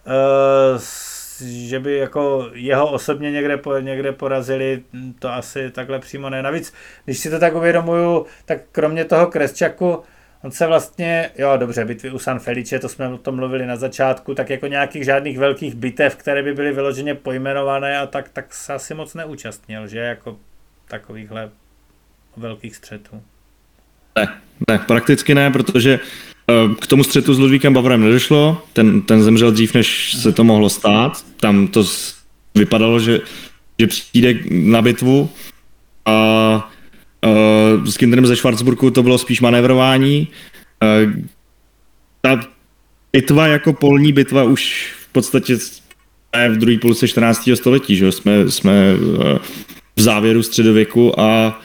že by jako jeho osobně někde porazili, to asi takhle přímo ne. Navíc, když si to tak uvědomuju, tak kromě toho Kresťaku, on se vlastně, jo dobře, bitvy u San Felice, to jsme o tom mluvili na začátku, tak jako nějakých žádných velkých bitev, které by byly vyloženě pojmenované a tak se asi moc neúčastnil, že jako takovýchhle velkých střetů. Ne, prakticky ne, protože k tomu střetu s Ludvíkem Bavorem nedošlo, ten zemřel dřív, než se to mohlo stát, tam to vypadalo, že přijde na bitvu a s Kinderem ze Schwarzburgu to bylo spíš manévrování. Ta bitva jako polní bitva už v podstatě v druhé půlce 14. století, že jsme v závěru středověku a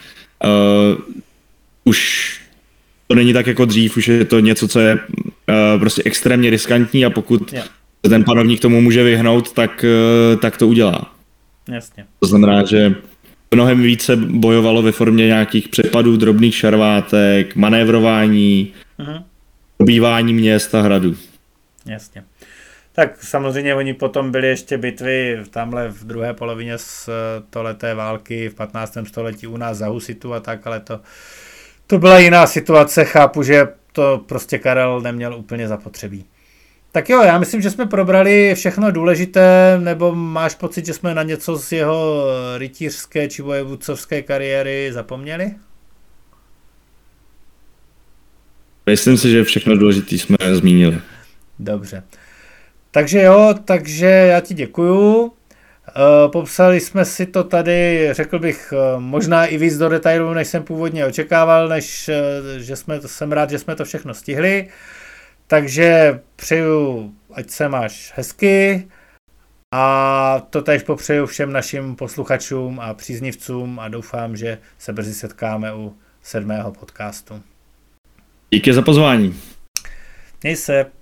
už to není tak jako dřív, už je to něco, co je prostě extrémně riskantní a pokud ten panovník tomu může vyhnout, tak to udělá. Jasně. To znamená, že mnohem více bojovalo ve formě nějakých přepadů, drobných šarvátek, manévrování, obývání měst a hradů. Jasně. Tak samozřejmě oni potom byli ještě bitvy tamhle v druhé polovině stoleté války v 15. století u nás za husitu a tak, ale to byla jiná situace, chápu, že to prostě Karel neměl úplně zapotřebí. Tak jo, já myslím, že jsme probrali všechno důležité, nebo máš pocit, že jsme na něco z jeho rytířské či vojevůdcovské kariéry zapomněli? Myslím si, že všechno důležité jsme zmínili. Dobře. Takže jo, takže já ti děkuju. Popsali jsme si to tady, řekl bych, možná i víc do detailů, než jsem původně očekával, jsem rád, že jsme to všechno stihli. Takže přeju, ať se máš hezky a to též popřeju všem našim posluchačům a příznivcům a doufám, že se brzy setkáme u 7. podcastu. Díky za pozvání. Měj se.